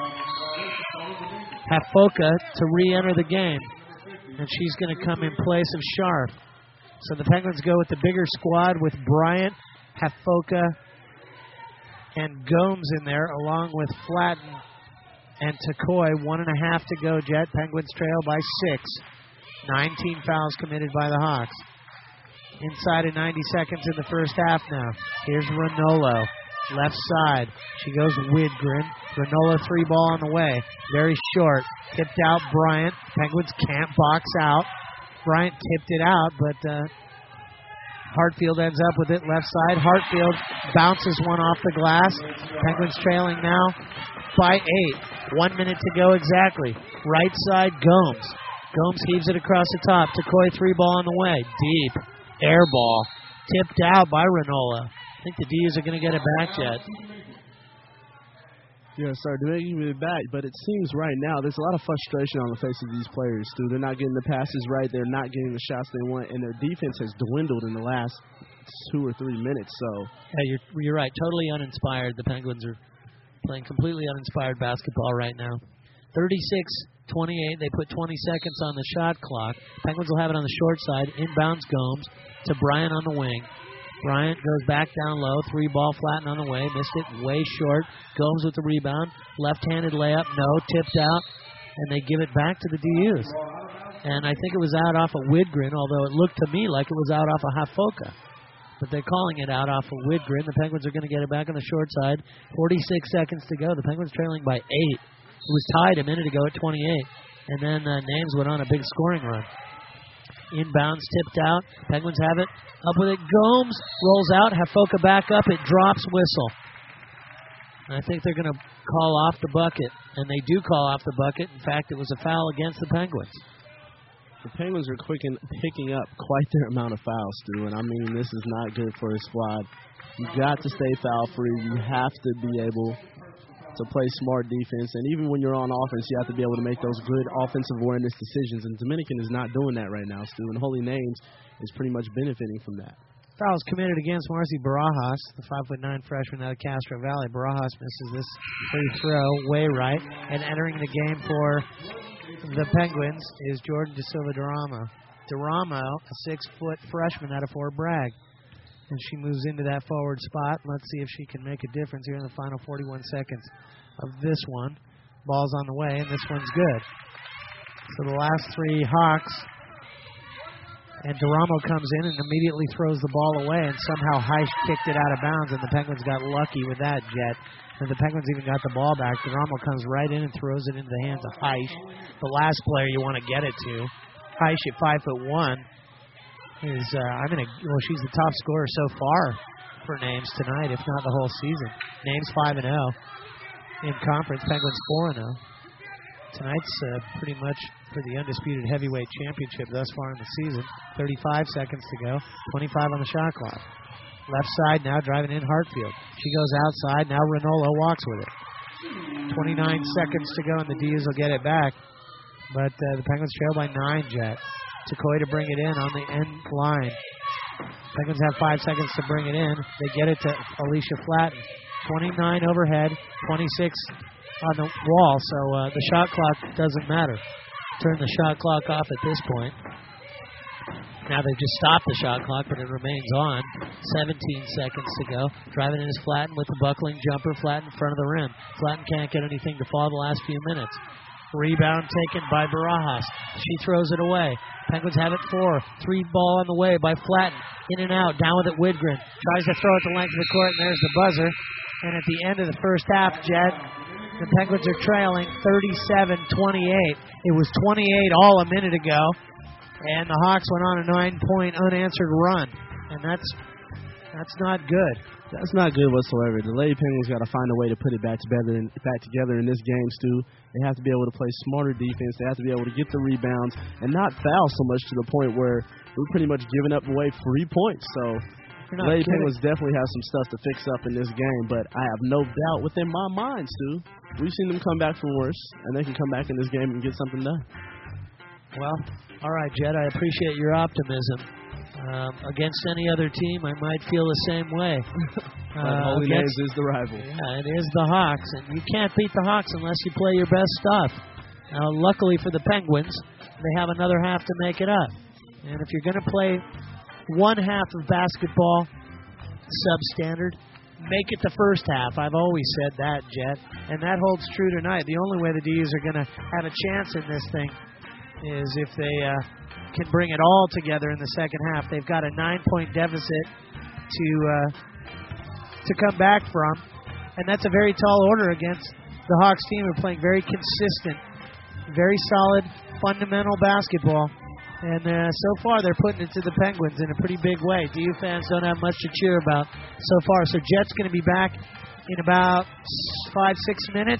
Hafoka to re-enter the game, and she's going to come in place of Scharf. So the Penguins go with the bigger squad with Bryant, Hafoka, and Gomes in there, along with Flatten and Takoy. One and a half to go, Jet. Penguins trail by six. nineteen fouls committed by the Hawks. Inside of ninety seconds in the first half now. Here's Ranolo. Left side. She goes Widgren. Ranolo three ball on the way. Very short. Tipped out Bryant. Penguins can't box out. Bryant tipped it out, but uh, Hartfield ends up with it left side. Hartfield bounces one off the glass. Penguins trailing now by eight. One minute to go exactly. Right side, Gomes. Gomes heaves it across the top. Takoi three ball on the way. Deep. Air ball. Tipped out by Renola. I think the D's are going to get it back yet. Yeah, sorry, they're making it back, but it seems right now there's a lot of frustration on the face of these players, too. They're not getting the passes right. They're not getting the shots they want, and their defense has dwindled in the last two or three minutes. So, yeah, you're, you're right. Totally uninspired. The Penguins are playing completely uninspired basketball right now. thirty-six twenty-eight. They put twenty seconds on the shot clock. Penguins will have it on the short side. Inbounds Gomes to Bryant on the wing. Bryant goes back down low. Three ball flattened on the way. Missed it way short. Gomes with the rebound. Left-handed layup. No. Tipped out. And they give it back to the D Us. And I think it was out off of Widgren, although it looked to me like it was out off of Hafoka. But they're calling it out off of Widgren. The Penguins are going to get it back on the short side. forty-six seconds to go. The Penguins trailing by eight. It was tied a minute ago at twenty-eight. And then uh, Names went on a big scoring run. Inbounds, tipped out. Penguins have it. Up with it. Gomes rolls out. Hafoka back up. It drops. Whistle. And I think they're going to call off the bucket. And they do call off the bucket. In fact, it was a foul against the Penguins. The Penguins are quick in picking up quite their amount of fouls, Stu. And I mean, this is not good for a squad. You've got to stay foul-free. You have to be able to play smart defense. And even when you're on offense, you have to be able to make those good offensive awareness decisions. And Dominican is not doing that right now, Stu. And Holy Names is pretty much benefiting from that. Fouls committed against Marcy Barajas, the five foot nine freshman out of Castro Valley. Barajas misses this free throw way right. And entering the game for the Penguins is Jordan De Silva Duramo. Duramo, a six foot freshman out of Fort Bragg. And she moves into that forward spot. Let's see if she can make a difference here in the final forty-one seconds of this one. Ball's on the way, and this one's good. So the last three Hawks, and Duramo comes in and immediately throws the ball away, and somehow Heisch kicked it out of bounds, and the Penguins got lucky with that, Jet. And the Penguins even got the ball back. Duramo comes right in and throws it into the hands of Heisch, the last player you want to get it to. Heisch at five foot one. Is uh, I'm gonna well, she's the top scorer so far for Names tonight, if not the whole season. Names five and zero in conference. Penguins four and zero. Tonight's uh, pretty much for the undisputed heavyweight championship thus far in the season. thirty-five seconds to go. twenty-five on the shot clock. Left side now driving in Hartfield. She goes outside. Now Renola walks with it. twenty-nine seconds to go, and the D's will get it back. But uh, the Penguins trail by nine, Jet. Takoi to bring it in on the end line. Penguins have five seconds to bring it in. They get it to Alicia Flatten. twenty-nine overhead, twenty-six on the wall, so uh, the shot clock doesn't matter. Turn the shot clock off at this point. Now they've just stopped the shot clock, but it remains on. seventeen seconds to go. Driving in is Flatten with the buckling jumper. Flatten in front of the rim. Flatten can't get anything to fall the last few minutes. Rebound taken by Barajas. She throws it away. Penguins have it four. Three ball on the way by Flatten. In and out. Down with it, Widgren. Tries to throw it the length of the court, and there's the buzzer. And at the end of the first half, Jet, the Penguins are trailing thirty-seven twenty-eight. It was twenty-eight all a minute ago. And the Hawks went on a nine-point unanswered run. And that's that's not good. That's not good whatsoever. The Lady Penguins got to find a way to put it back together, in, back together in this game, Stu. They have to be able to play smarter defense. They have to be able to get the rebounds and not foul so much to the point where we're pretty much giving up away free points. So the Lady Penguins definitely have some stuff to fix up in this game, but I have no doubt within my mind, Stu, we've seen them come back from worse, and they can come back in this game and get something done. Well, all right, Jed, I appreciate your optimism. Um, against any other team, I might feel the same way. But uh, Holy Names is the rival. Yeah, it is the Hawks, and you can't beat the Hawks unless you play your best stuff. Now, luckily for the Penguins, they have another half to make it up. And if you're going to play one half of basketball substandard, make it the first half. I've always said that, Jet, and that holds true tonight. The only way the D's are going to have a chance in this thing is if they uh, can bring it all together in the second half. They've got a nine-point deficit to uh, to come back from, and that's a very tall order against the Hawks team, who are playing very consistent, very solid, fundamental basketball. And uh, so far, they're putting it to the Penguins in a pretty big way. D U fans don't have much to cheer about so far. So Jet's going to be back in about five, six minutes.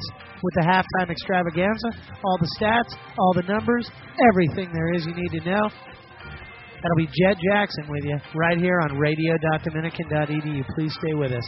with the halftime extravaganza. All the stats, all the numbers, everything there is you need to know. That'll be Jed Jackson with you right here on radio dot dominican dot e d u. Please stay with us.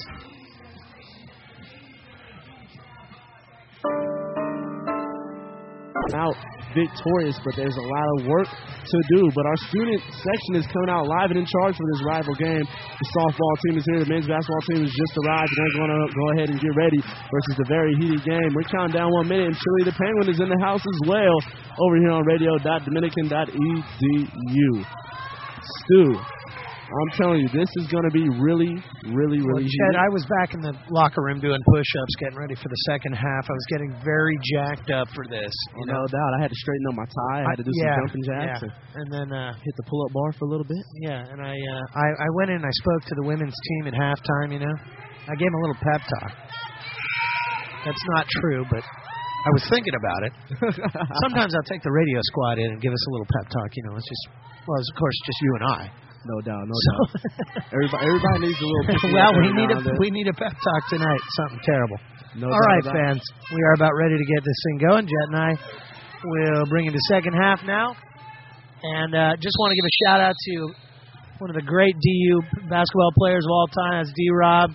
Out victorious, but there's a lot of work to do. But our student section is coming out live and in charge for this rival game. The softball team is here. The men's basketball team has just arrived. They're going to go ahead and get ready versus the very heated game. We're counting down one minute, and Chili the Penguin is in the house as well over here on radio dot dominican dot e d u. Stu, I'm telling you, this is going to be really, really, really well, Chad, I was back in the locker room doing push-ups, getting ready for the second half. I was getting very jacked up for this. You oh, know? No doubt. I had to straighten up my tie. I had to do yeah, some jumping jacks. Yeah. And, and then uh, hit the pull-up bar for a little bit. Yeah, and I, uh, I I went in and I spoke to the women's team at halftime, you know. I gave them a little pep talk. That's not true, but I was thinking about it. Sometimes I'll take the radio squad in and give us a little pep talk, you know. It's just, well, it's of course just you and I. No doubt, no so, doubt. everybody, everybody needs a little. Well, we need a we need a pep talk tonight. Something terrible. No All right, fans, we are about ready to get this thing going. Jet and I will bring you the second half now, and uh, just want to give a shout out to one of the great D U basketball players of all time. That's D-Rob.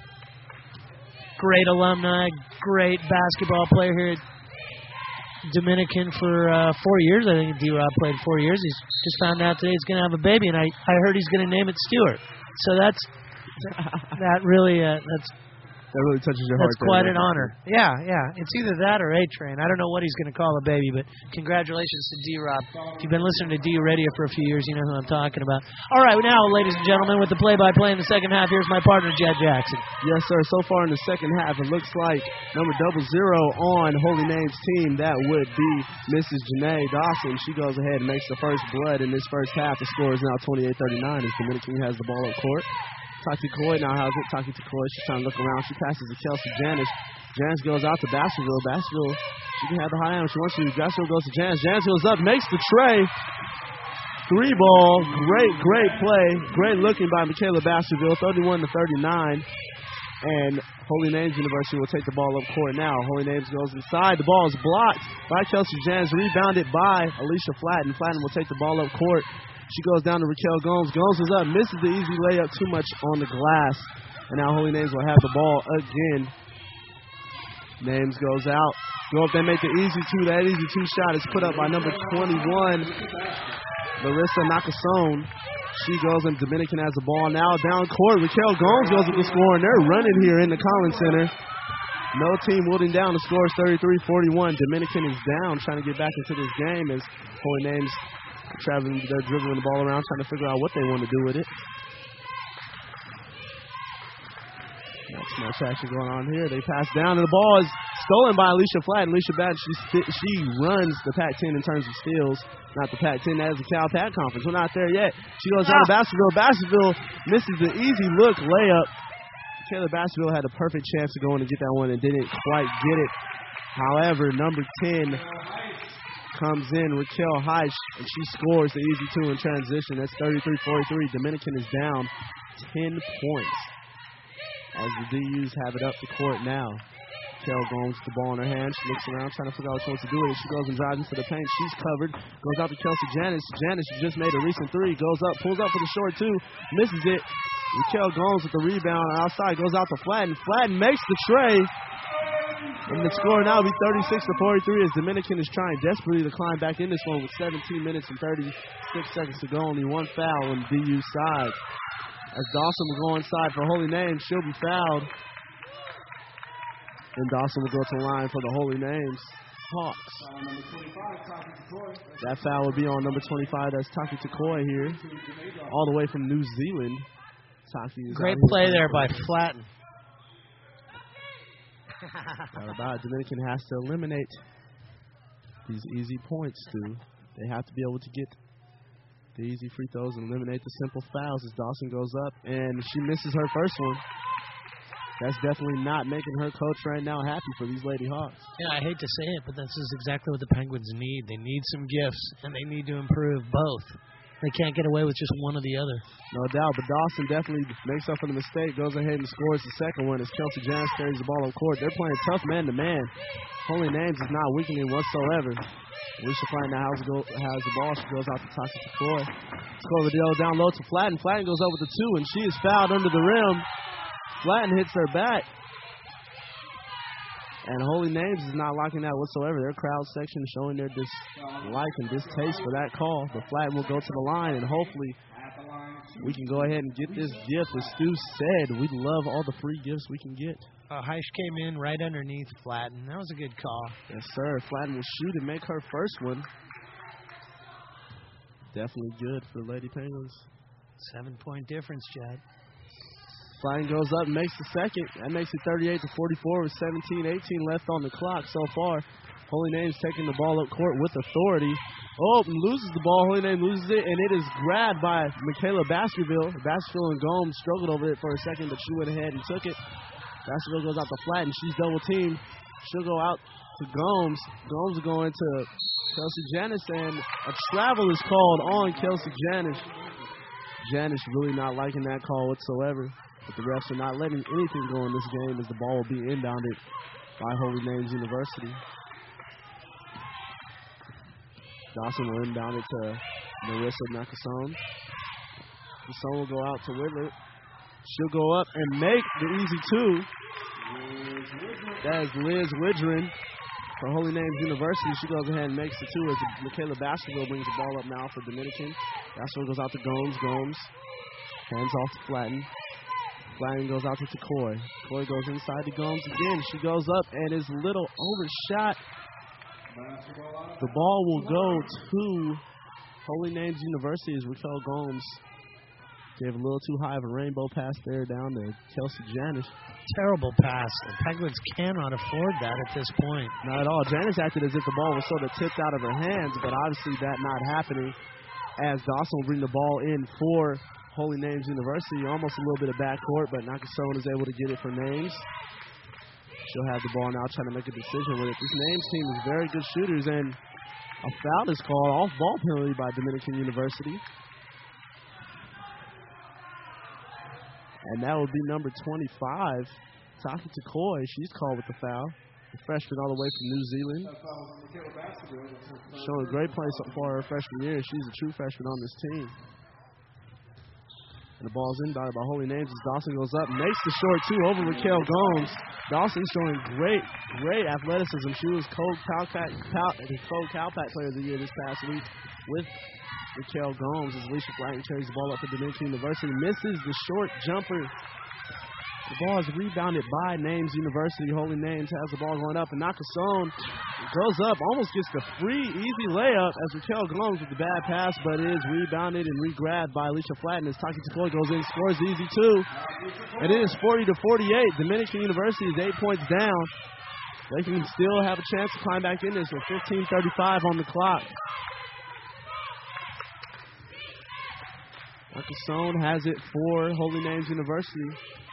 Great alumni, great basketball player here at Dominican for uh, four years. I think D-Rob played four years. He's just found out today he's going to have a baby, and I, I heard he's going to name it Stewart. So that's that really uh, that's that really touches your that's heart. That's quite an honor. Yeah, yeah. It's either that or A-Train. I don't know what he's going to call a baby, but congratulations to D-Rob. If you've been listening to D Radio for a few years, you know who I'm talking about. All right, now, ladies and gentlemen, with the play-by-play in the second half, here's my partner, Jed Jackson. Yes, sir. So far in the second half, it looks like number double zero on Holy Name's team, that would be Missus Janae Dawson. She goes ahead and makes the first blood in this first half. The score is now twenty-eight thirty-nine as Dominican has the ball up court. Taki Coy now has it. Taki Coy, she's trying to look around. She passes to Kelsey Janis. Janis goes out to Baskerville. Baskerville, she can have the high end if she wants to. Baskerville goes to Janis. Janis goes up, makes the tray. Three ball. Great, great play. Great looking by Michaela Baskerville, thirty-one to thirty-nine. And Holy Names University will take the ball up court now. Holy Names goes inside. The ball is blocked by Kelsey Janis. Rebounded by Alicia Flatten. Flatten will take the ball up court. She goes down to Raquel Gomes. Gomes is up, misses the easy layup too much on the glass. And now Holy Names will have the ball again. Names goes out. Go up, they make the easy two. That easy two shot is put up by number twenty-one, Larissa Nakasone. She goes and Dominican has the ball now down court. Raquel Gomes goes with the score, and they're running here in the Collins Center. No team wilting down. The score is thirty-three forty-one. Dominican is down, trying to get back into this game as Holy Names traveling, they're dribbling the ball around, trying to figure out what they want to do with it. That's much action going on here. They pass down, and the ball is stolen by Alicia Flatt. Alicia Flatt, she, she runs the Pac ten in terms of steals. Not the Pac ten, that is the Cal Pac Conference. We're not there yet. She goes down to Baskerville. Baskerville misses the easy look layup. Taylor Baskerville had a perfect chance to go in and get that one and didn't quite get it. However, number ten comes in, Raquel Heisch, and she scores the easy two in transition. That's thirty-three forty-three. Dominican is down ten points as the D Us have it up the court now. Raquel goes with the ball in her hand. She looks around trying to figure out what she wants to do with it. She goes and drives into the paint. She's covered. Goes out to Kelsey Janis. Janis just made a recent three. Goes up, pulls up for the short two. Misses it. Raquel goes with the rebound outside. Goes out to Flatten. Flatten makes the tray. And the score now will be thirty-six to forty-three as Dominican is trying desperately to climb back in this one with seventeen minutes and thirty-six seconds to go. Only one foul on D U side. As Dawson will go inside for Holy Names, she'll be fouled. And Dawson will go to the line for the Holy Names Hawks. That foul will be on number twenty-five. That's Taki Takoi here, all the way from New Zealand. Taki is Great play there by Flatten. About Dominican has to eliminate these easy points, Stu. They have to be able to get the easy free throws and eliminate the simple fouls as Dawson goes up and she misses her first one. That's definitely not making her coach right now happy for these Lady Hawks. Yeah, I hate to say it, but this is exactly what the Penguins need. They need some gifts, and they need to improve both. they can't get away with just one or the other. No doubt, but Dawson definitely makes up for the mistake, goes ahead and scores the second one as Kelsey Janis carries the ball up court. They're playing tough man-to-man. Holy Names is not weakening whatsoever. Alicia Flatton now has, go, has the ball. She goes out to Taki Takoi. Score the deal down low to Flatton. Flatton goes over the two, and she is fouled under the rim. Flatton hits her back. And Holy Names is not liking that whatsoever. Their crowd section showing their dislike and distaste for that call. But Flatton will go to the line, and hopefully we can go ahead and get this gift. As Stu said, we love all the free gifts we can get. Uh, Heish came in right underneath Flatton. That was a good call. Yes, sir. Flatton will shoot and make her first one. Definitely good for the Lady Penguins. Seven-point difference, Chad. Flatton goes up and makes the second. That makes it thirty-eight to forty-four with seventeen eighteen left on the clock so far. Holy Name's taking the ball up court with authority. Oh, and loses the ball. Holy Name loses it, and it is grabbed by Michaela Baskerville. Baskerville and Gomes struggled over it for a second, but she went ahead and took it. Baskerville goes out to Flatton. She's double-teamed. She'll go out to Gomes. Gomes is going to Kelsey Janis, and a travel is called on Kelsey Janis. Janis really not liking that call whatsoever. But the refs are not letting anything go in this game as the ball will be inbounded by Holy Names University. Dawson will inbound it to Marissa Nakasone. Nakasone will go out to Whitler. She'll go up and make the easy two. That is Liz Widgerin for Holy Names University. She goes ahead and makes the two as Michaela Baskerville brings the ball up now for Dominican. Baskerville goes out to Gomes. Gomes hands off to Flatton. Flatton goes out to Takoi. Takoi goes inside to Gomes again. She goes up and is a little overshot. The ball will go to Holy Names University as Raquel Gomes gave a little too high of a rainbow pass there down to Kelsey Janis. Terrible pass. The Penguins cannot afford that at this point. Not at all. Janis acted as if the ball was sort of tipped out of her hands, but obviously that not happening as Dawson will bring the ball in for Holy Names University. Almost a little bit of backcourt, but Nakasone is able to get it for Names. She'll have the ball now trying to make a decision with it. This Names team is very good shooters, and a foul is called, off-ball penalty by Dominican University. And that would be number twenty-five, Taki Takoi. She's called with the foul. The freshman all the way from New Zealand. Showing great play so far her freshman year. She's a true freshman on this team. And the ball's inbounded by Holy Names as Dawson goes up, makes the short two over Raquel Gomes. Dawson showing great, great athleticism. She was Cole Calpac, Cal, the Cole Calpac Player of the Year this past week with Raquel Gomes as Alicia Flatton carries the ball up for Dominican University. Misses the short jumper. The ball is rebounded by Names University. Holy Names has the ball going up, and Nakasone goes up, almost gets the free, easy layup as Raquel Gomes with the bad pass, but it is rebounded and re-grabbed by Alicia Flatton as Taki Takoi goes in, scores the easy two. And it is forty to forty-eight. Dominican University is eight points down. They can still have a chance to climb back in this with fifteen thirty-five on the clock. Nakasone has it for Holy Names University.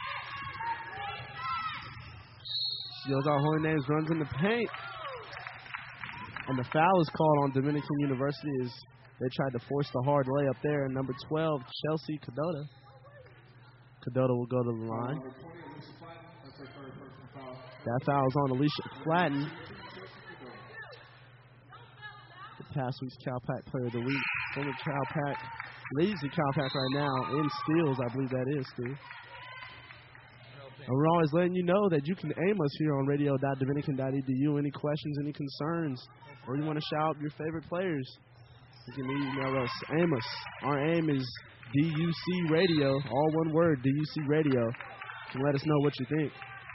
She goes out, Holy Names runs in the paint. And the foul is called on Dominican University as they tried to force the hard layup there. And number twelve, Chelsea Cadota. Cadota will go to the line. That foul is on Alicia Flatton. The past week's Calpac Player of the Week. Former Calpac leads the Calpac right now in steals, I believe that is, Steve. And we're always letting you know that you can aim us here on radio dot dominican dot e d u. Any questions, any concerns, or you want to shout out your favorite players, you can email us. Aim us. Our aim is D U C Radio, all one word, D U C Radio. You can let us know what you think.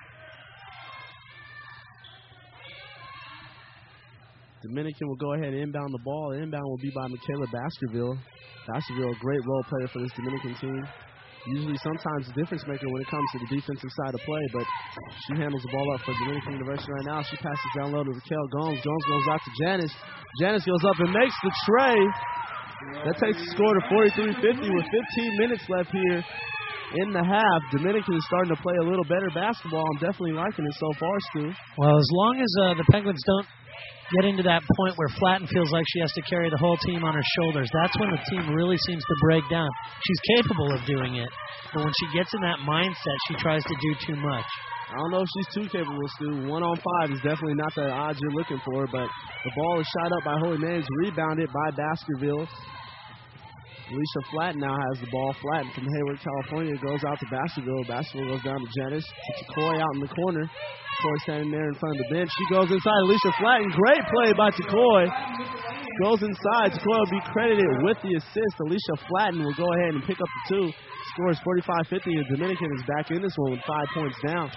Dominican will go ahead and inbound the ball. The inbound will be by Michaela Baskerville. Baskerville, a great role player for this Dominican team. Usually sometimes a difference maker when it comes to the defensive side of play, but she handles the ball up for Dominican University right now. She passes down low to Raquel Gomes. Gomes goes out to Janis. Janis goes up and makes the tray. That takes the score to forty-three fifty with fifteen minutes left here in the half. Dominican is starting to play a little better basketball. I'm definitely liking it so far, Stu. Well, as long as uh, the Penguins don't getting to that point where Flatten feels like she has to carry the whole team on her shoulders. That's when the team really seems to break down. She's capable of doing it, but when she gets in that mindset, she tries to do too much. I don't know if she's too capable, Stu. One on five is definitely not the odds you're looking for, but the ball is shot up by Holy Names, rebounded by Baskerville. Alicia Flatten now has the ball. Flatten from Hayward, California, goes out to Baskerville. Baskerville goes down to Janice. To Takoy out in the corner. Takoy standing there in front of the bench. She goes inside. Alicia Flatten, great play by Takoy. Goes inside. Takoy will be credited with the assist. Alicia Flatten will go ahead and pick up the two. Scores forty-five fifty. The Dominican is back in this one with five points down.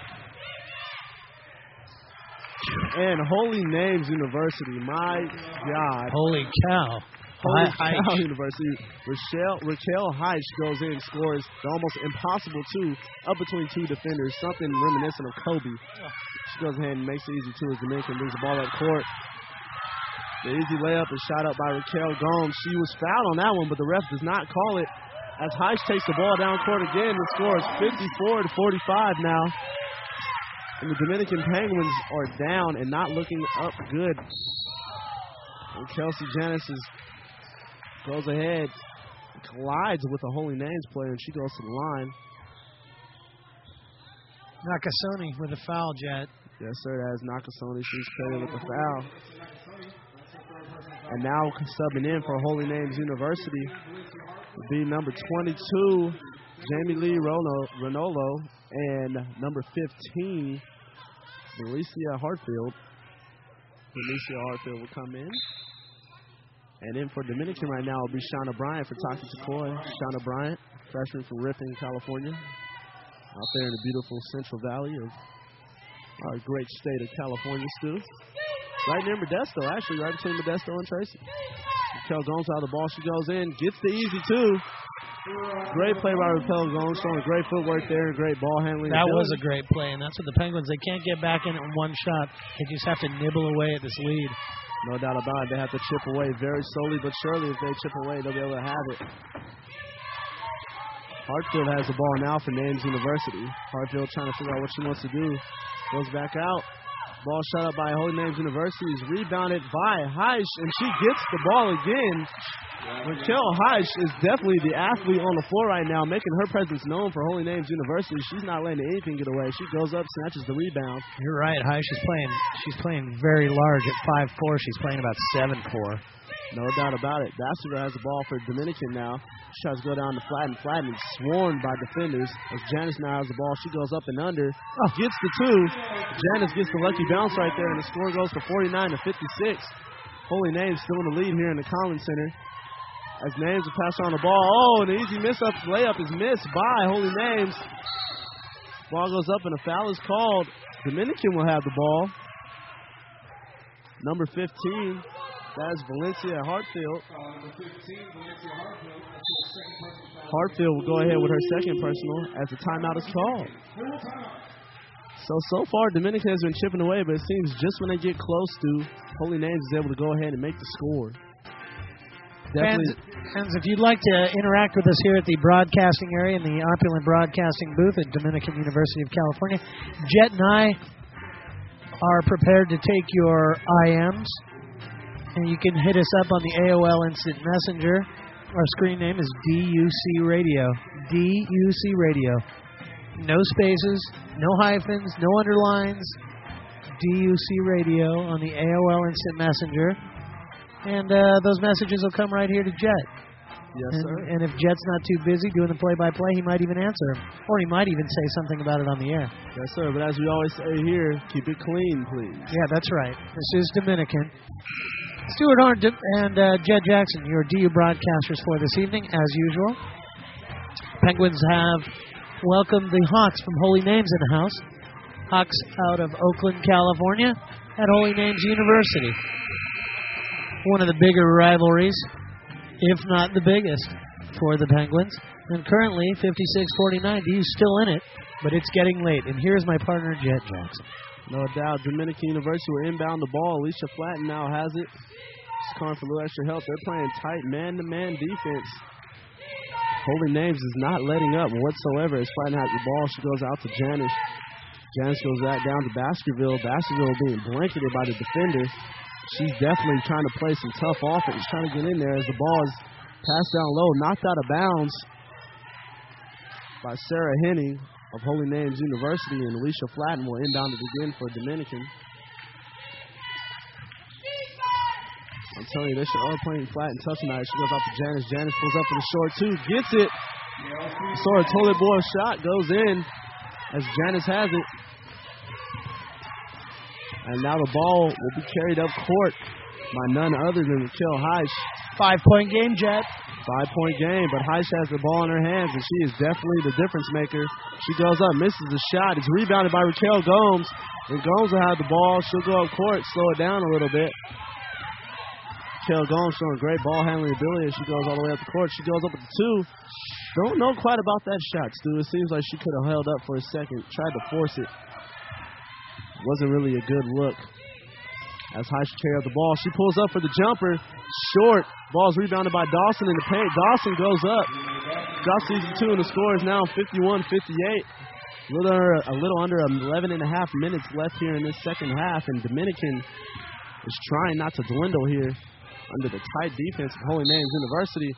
And Holy Names University, my God. Holy cow. Holy Hi- Cow University. Raquel, Raquel Heich goes in and scores the almost impossible two up between two defenders, something reminiscent of Kobe. She goes ahead and makes it easy too as Dominican brings the ball up court. The easy layup is shot up by Raquel Gomes. She was fouled on that one, but the ref does not call it as Heich takes the ball down court again. The score is fifty-four to forty-five now. And the Dominican Penguins are down and not looking up good. And Kelsey Janice is goes ahead, collides with a Holy Names player, and she goes to the line. Nakasone with a foul, Jet. Yes, sir, that is Nakasone. She's credited with the foul. And now subbing in for Holy Names University will be number twenty-two, Jamie Lee Renolo, and number fifteen, Felicia Hartfield. Felicia Hartfield will come in. And in for Dominican right now will be Shauna Bryant for Taki Takoy. Shauna Bryant, freshman from Ripon, California. Out there in the beautiful Central Valley of our great state of California, Stu. Right near Modesto, actually, right between Modesto and Tracy. Raquel Gomes out of the ball. She goes in, gets the easy two. Great play by Raquel Gomes, showing great footwork there, great ball handling. That ability. was a great play, and that's what the Penguins, they can't get back in it in one shot. They just have to nibble away at this lead. No doubt about it. They have to chip away very slowly but surely. If they chip away, they'll be able to have it. Hartfield has the ball now for Names University. Hartfield trying to figure out what she wants to do. Goes back out. Ball shot up by Holy Names University. Is rebounded by Heich, and she gets the ball again. Raquel Heich is definitely the athlete on the floor right now, making her presence known for Holy Names University. She's not letting anything get away. She goes up, snatches the rebound. You're right. Heich is playing. She's playing very large at five four. She's playing about seven four. No doubt about it. Baskerville has the ball for Dominican now. She tries to go down to Flatten. Flatten is swarmed by defenders. As Janice now has the ball, she goes up and under. Oh, gets the two. Janice gets the lucky bounce right there, and the score goes to forty-nine to fifty-six. Holy Names still in the lead here in the Collins Center. As Names will pass on the ball. Oh, and the easy miss-up layup is missed by Holy Names. Ball goes up and a foul is called. Dominican will have the ball. Number fifteen, that's Valencia Hartfield. Hartfield will go ahead with her second personal as the timeout is called. So, so far, Dominican has been chipping away, but it seems just when they get close to, Holy Names is able to go ahead and make the score. Fans, fans, if you'd like to interact with us here at the broadcasting area in the opulent broadcasting booth at Dominican University of California, Jet and I are prepared to take your I Ms, and you can hit us up on the A O L Instant Messenger. Our screen name is D U C Radio. D U C Radio. No spaces, no hyphens, no underlines. D U C Radio on the A O L Instant Messenger. And uh, those messages will come right here to Jet. Yes, and, sir. and if Jet's not too busy doing the play-by-play, he might even answer them. Or he might even say something about it on the air. Yes, sir. But as we always say here, keep it clean, please. Yeah, that's right. This is Dominican. Stuart Horn and uh, Jed Jackson, your D U broadcasters for this evening, as usual. Penguins have welcomed the Hawks from Holy Names in the house. Hawks out of Oakland, California, at Holy Names University. One of the bigger rivalries, if not the biggest, for the Penguins. And currently, fifty-six forty-nine. D U's still in it, but it's getting late. And here's my partner, Jet Jackson. No doubt. Dominican University will inbound the ball. Alicia Flatten now has it. She's calling for a little extra help. They're playing tight man-to-man defense. Holy Names is not letting up whatsoever. As Flatten has the ball, she goes out to Janice. Janice goes back down to Baskerville. Baskerville being blanketed by the defender. she's definitely trying to play some tough offense, trying to get in there as the ball is passed down low, knocked out of bounds by Sarah Henning of Holy Names University, and Alicia Flatten will inbound it again for Dominican. I'm telling you, they should all playing flat and tough tonight. She goes off to Janice. Janice pulls up for the short two, gets it. So a toilet boy shot goes in as Janice has it. And now the ball will be carried up court by none other than Raquel Heisch. Five-point game, Jet. Five-point game, but Heisch has the ball in her hands, and she is definitely the difference maker. She goes up, misses the shot. It's rebounded by Raquel Gomes, and Gomes will have the ball. She'll go up court, slow it down a little bit. Raquel Gomes showing great ball handling ability as she goes all the way up the court. She goes up with the two. Don't know quite about that shot, Stu. It seems like she could have held up for a second, tried to force it. Wasn't really a good look. As Heisch carried the ball, she pulls up for the jumper. Short. Ball's rebounded by Dawson in the paint. Dawson goes up. Got season two, and the score is now fifty-one fifty-eight. A little, under, a little under eleven and a half minutes left here in this second half, and Dominican is trying not to dwindle here under the tight defense of Holy Names University.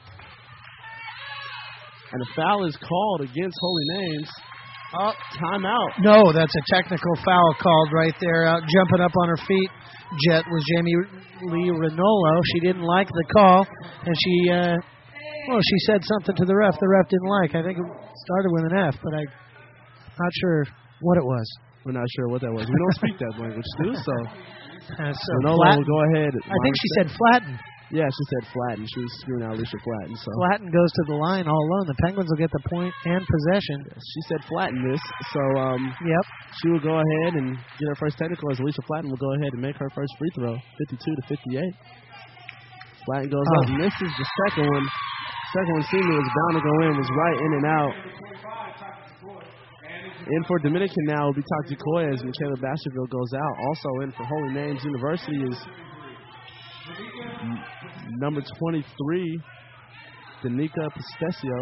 And a foul is called against Holy Names. Oh, timeout. No, that's a technical foul called right there. Out jumping up on her feet, Jet, was Jamie Lee Ranolo. She didn't like the call, and she, uh, well, she said something to the ref the ref didn't like. I think it started with an F, but I'm not sure what it was. We're not sure what that was. We don't speak that language, too, so. Uh, so Ranolo will go ahead. I think she said Flatten. Yeah, she said Flatten. She was screwing out Alicia Flatten. So. Flatten goes to the line all alone. The Penguins will get the point and possession. She said Flatten this. So, um, yep. She will go ahead and get her first technical as Alicia Flatten will go ahead and make her first free throw, fifty-two to fifty-eight. Flatten goes oh. up, misses the second one. Second one seemingly was bound to go in, was right in and out. In for Dominican now will be Tati Koya as Michaela Baskerville goes out. Also in for Holy Names University is number twenty-three, Danica Petesio.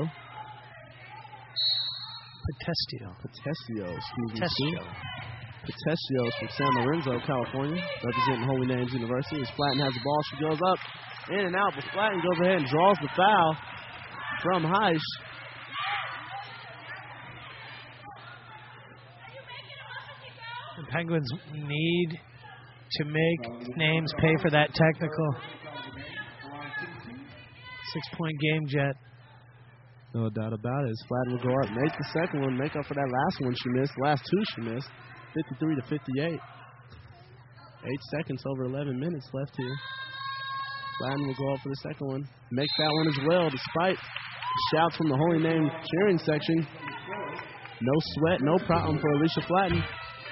Petesio. Petesio, excuse me. Petesio. Petesio is from San Lorenzo, California, representing Holy Names University. As Flatten has the ball, she goes up, in and out, but Flatten goes ahead and draws the foul from Heisch. The Penguins need to make Names pay for that technical. Six-point game, Jet. No doubt about it. Flatten will go up, make the second one, make up for that last one she missed. Last two she missed. fifty-three to fifty-eight. Eight seconds over eleven minutes left here. Flatten will go up for the second one. Make that one as well, despite shouts from the Holy Name cheering section. No sweat, no problem for Alicia Flatten.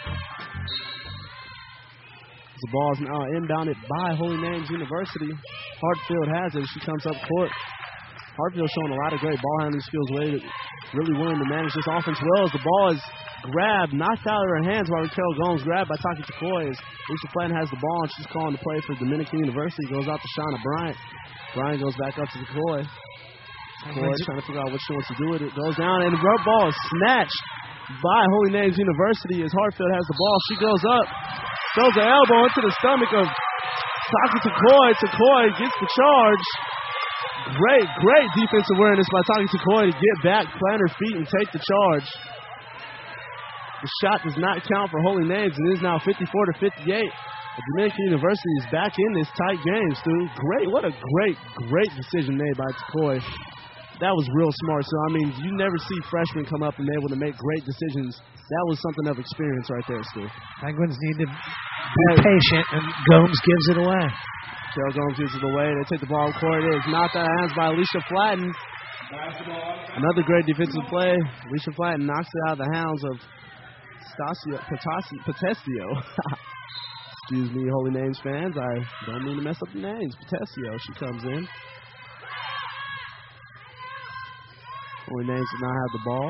The ball is now inbounded by Holy Names University. Hartfield has it as she comes up court. Hartfield showing a lot of great ball handling skills, really, really willing to manage this offense well as the ball is grabbed, knocked out of her hands by Raquel Gomes, grabbed by Taki Takoy as Alicia Flatten has the ball and she's calling the play for Dominican University. Goes out to Shauna Bryant. Bryant goes back up to Takoy. Takoy trying to figure out what she wants to do with it. Goes down and the ball is snatched by Holy Names University as Hartfield has the ball. She goes up. Throws an elbow into the stomach of Taki Takoy. Takoy gets the charge. Great, great defensive awareness by Taki Takoy to get back, plant her feet, and take the charge. The shot does not count for Holy Names. It is now fifty-four to fifty-eight. Dominican University is back in this tight game, Stu. Great, what a great, great decision made by Takoy. That was real smart. So, I mean, you never see freshmen come up and be able to make great decisions. That was something of experience right there, Stu. Penguins need to be patient, and Gomes gives it away. Cheryl Gomes gives it away. They take the ball in court. It is knocked out of hands by Alicia Flatten. Another great defensive play. Alicia Flatten knocks it out of the hands of Stasio, Petesio. Excuse me, Holy Names fans. I don't mean to mess up the names. Petesio, she comes in. Holy Names does not have the ball.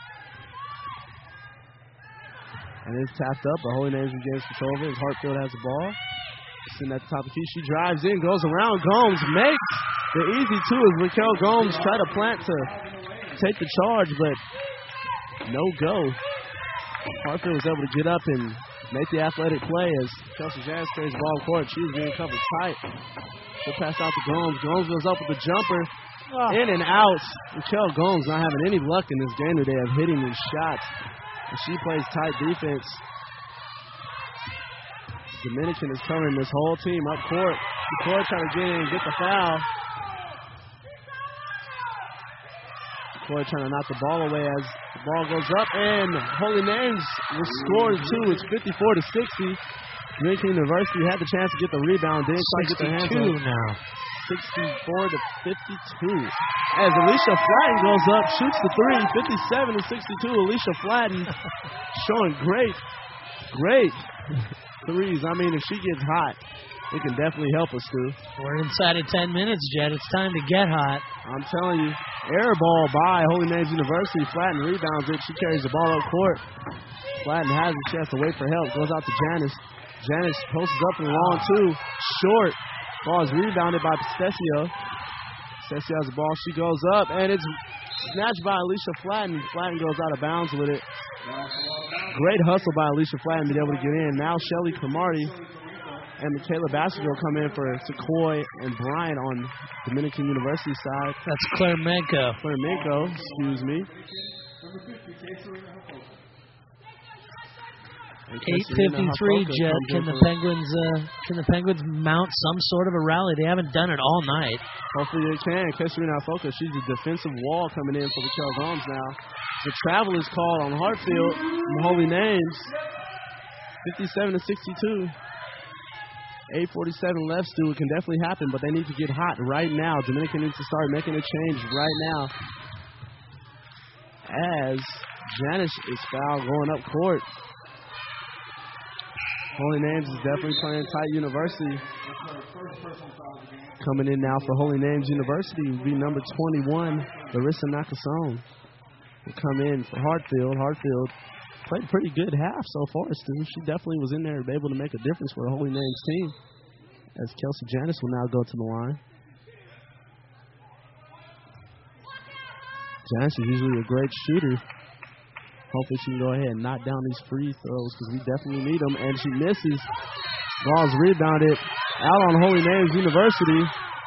And it's tapped up, but Holy Names regains control of it as Hartfield has the ball. Sitting at the top of the key. She drives in, goes around. Gomes makes the easy two as Raquel Gomes try to plant to take the charge, but no go. Hartfield was able to get up and make the athletic play as Kelsey Janice carries the ball in court. She was being covered tight. She'll pass out to Gomes. Gomes goes up with the jumper. Oh. In and out. Raquel Gomes not having any luck in this game today of hitting these shots. And she plays tight defense. Dominican is covering this whole team up court. Court trying to get in and get the foul. Court trying to knock the ball away as the ball goes up, and Holy Names will score two. It's fifty-four to sixty. Dominican University had the chance to get the rebound, didn't quite get their hands on it. now. sixty-four to fifty-two. As Alicia Flatten goes up, shoots the three, fifty-seven to sixty-two. Alicia Flatten showing great, great threes. I mean, if she gets hot, it can definitely help us, Stu. We're inside of ten minutes, Jet. It's time to get hot. I'm telling you, air ball by Holy Names University. Flatten rebounds it. She carries the ball up court. Flatten has it. She has to wait for help. Goes out to Janice. Janice posts up and long, too. Short. Ball is rebounded by Pistesio. Pistesio has the ball. She goes up, and it's snatched by Alicia Flatten. Flatten goes out of bounds with it. Great hustle by Alicia Flatten to be able to get in. Now Shelly Cromartie and Michaela Baskerville come in for Sequoia and Bryant on Dominican University side. That's Claire Menko. Claire Menko, excuse me. eight fifty-three, Jet. Can the Penguins uh, can the Penguins mount some sort of a rally? They haven't done it all night. Hopefully they can. Katerina Foca, she's a defensive wall coming in for Raquel Gomes now. The travel is called on Hartfield from Holy Names. fifty-seven to sixty-two. eight forty-seven left, Stu. It can definitely happen, but they need to get hot right now. Dominican needs to start making a change right now. As Janice is fouled going up court. Holy Names is definitely playing tight University. Coming in now for Holy Names University will be number twenty-one, Larissa Nakasone. Will come in for Hartfield. Hartfield played a pretty good half so far, Stu. She definitely was in there able to make a difference for the Holy Names team. As Kelsey Janice will now go to the line. Janice is usually a great shooter. Hopefully she can go ahead and knock down these free throws because we definitely need them. And she misses. Ball's rebounded out on Holy Names University.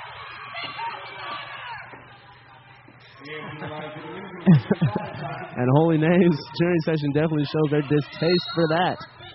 And Holy Names cheering session definitely shows their distaste for that.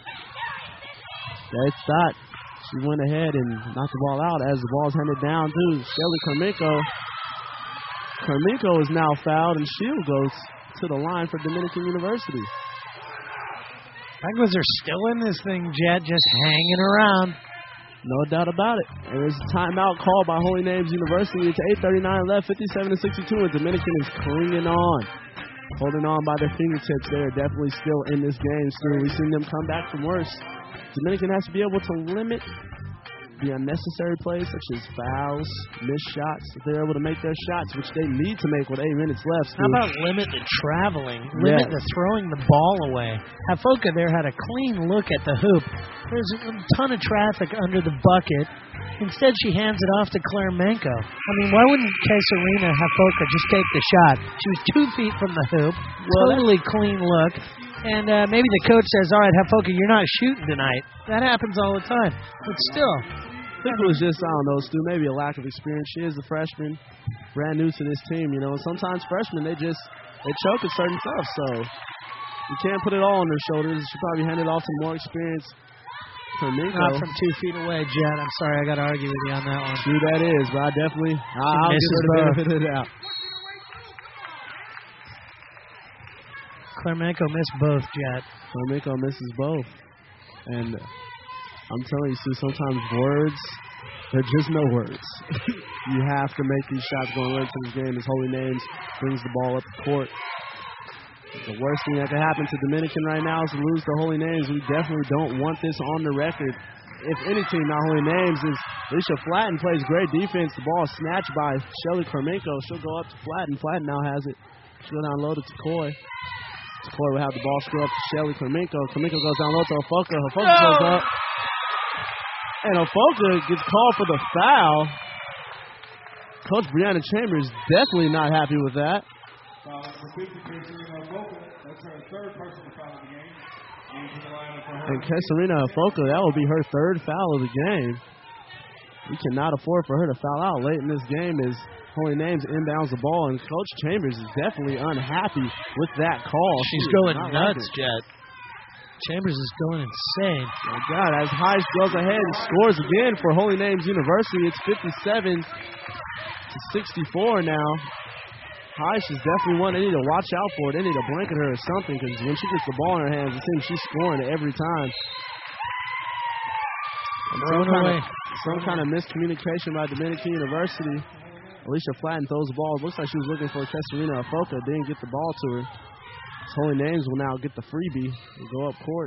They thought she went ahead and knocked the ball out as the ball's handed down to Shelly Carmico. Carmico is now fouled, and Shield goes to the line for Dominican University. Penguins are still in this thing, Jet, just hanging around. No doubt about it. And there's a timeout called by Holy Names University. It's eight thirty-nine left, fifty-seven to sixty-two, and Dominican is clinging on. Holding on by their fingertips. They are definitely still in this game. Still, we've seen them come back from worse. Dominican has to be able to limit the unnecessary plays such as fouls, missed shots. If they're able to make their shots, which they need to make with eight minutes left. How about limit the traveling? Limit yes. the throwing the ball away. Hafoka there had a clean look at the hoop. There's a ton of traffic under the bucket. Instead, she hands it off to Claire Menko. I mean, why wouldn't Katerina Hafoka just take the shot? She was two feet from the hoop. Well, totally clean look. And uh, maybe the coach says, all right, Hafoka, you're not shooting tonight. That happens all the time. But still. I think it was just, I don't know, Stu, maybe a lack of experience. She is a freshman, brand new to this team, you know. Sometimes freshmen, they just, they choke at certain stuff. So you can't put it all on their shoulders. She probably handed off some more experience. Carmico. Not from two feet away, Jet. I'm sorry, I got to argue with you on that one. True that is, but I definitely, I'll give her the benefit of the doubt. Clemenco missed both, Jet. Clemenco misses both. And I'm telling you, Sue, sometimes words, they're just no words. You have to make these shots going into this game. As Holy Names brings the ball up the court. The worst thing that could happen to Dominican right now is to lose to Holy Names. We definitely don't want this on the record. If any team, not Holy Names, is Alicia Flatten plays great defense. The ball is snatched by Shelly Carmico. She'll go up to Flatten. Flatten now has it. She'll go down low to Takoi. Takoi will have the ball screw up to Shelly Carmico. Carmico goes down low to Hafoka. Hafoka goes up. And Hafoka gets called for the foul. Coach Brianna Chambers definitely not happy with that. Foul for fifty, Katerina Hafoka. That's her third personal foul of the game. And Kesarina Afoka, that will be her third foul of the game. We cannot afford for her to foul out late in this game as Holy Names inbounds the ball, and Coach Chambers is definitely unhappy with that call. She's She going is not nuts, liking it. Jet. Chambers is going insane. My God, as Heish goes ahead and scores again for Holy Names University, it's fifty-seven to sixty-four now. Heish is definitely one they need to watch out for. They need to blanket her or something, because when she gets the ball in her hands, it seems she's scoring every time. Some kind, of, some kind of miscommunication by Dominican University. Alicia Flatten throws the ball. It looks like she was looking for Kesarina Afoka. Didn't get the ball to her. Holy Names will now get the freebie and go up court.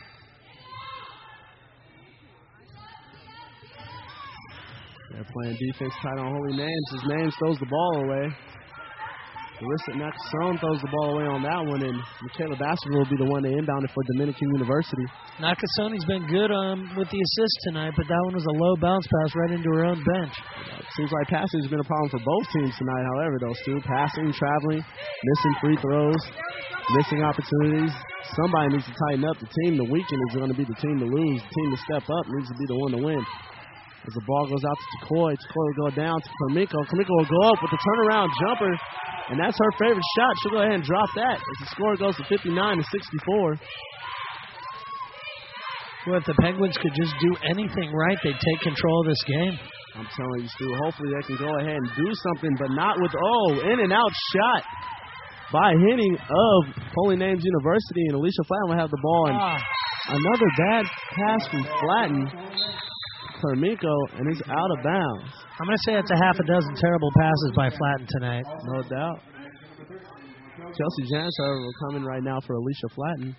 They're playing defense tight on Holy Names. His Names throws the ball away. Larissa Nakasone throws the ball away on that one, and Michaela Baskerville will be the one to inbound it for Dominican University. Nakasone's been good um, with the assist tonight, but that one was a low bounce pass right into her own bench. Uh, seems like passing has been a problem for both teams tonight, however, those two. Passing, traveling, missing free throws, missing opportunities. Somebody needs to tighten up. The team to weaken is going to be the team to lose. The team to step up needs to be the one to win. As the ball goes out to Takoi, Takoi will go down to Kamiko. Kamiko will go up with the turnaround jumper, and that's her favorite shot. She'll go ahead and drop that as the score goes to fifty-nine to sixty-four. Well, if the Penguins could just do anything right, they'd take control of this game. I'm telling you, Stu, hopefully they can go ahead and do something, but not with, oh, in and out shot by hitting of Holy Names University, and Alicia Flatten will have the ball. And Ah. another bad pass from Flatten. Kamiko, and he's out of bounds. I'm going to say it's a half a dozen terrible passes by Flatten tonight. No doubt. Chelsea Janice, however, will come in right now for Alicia Flatten.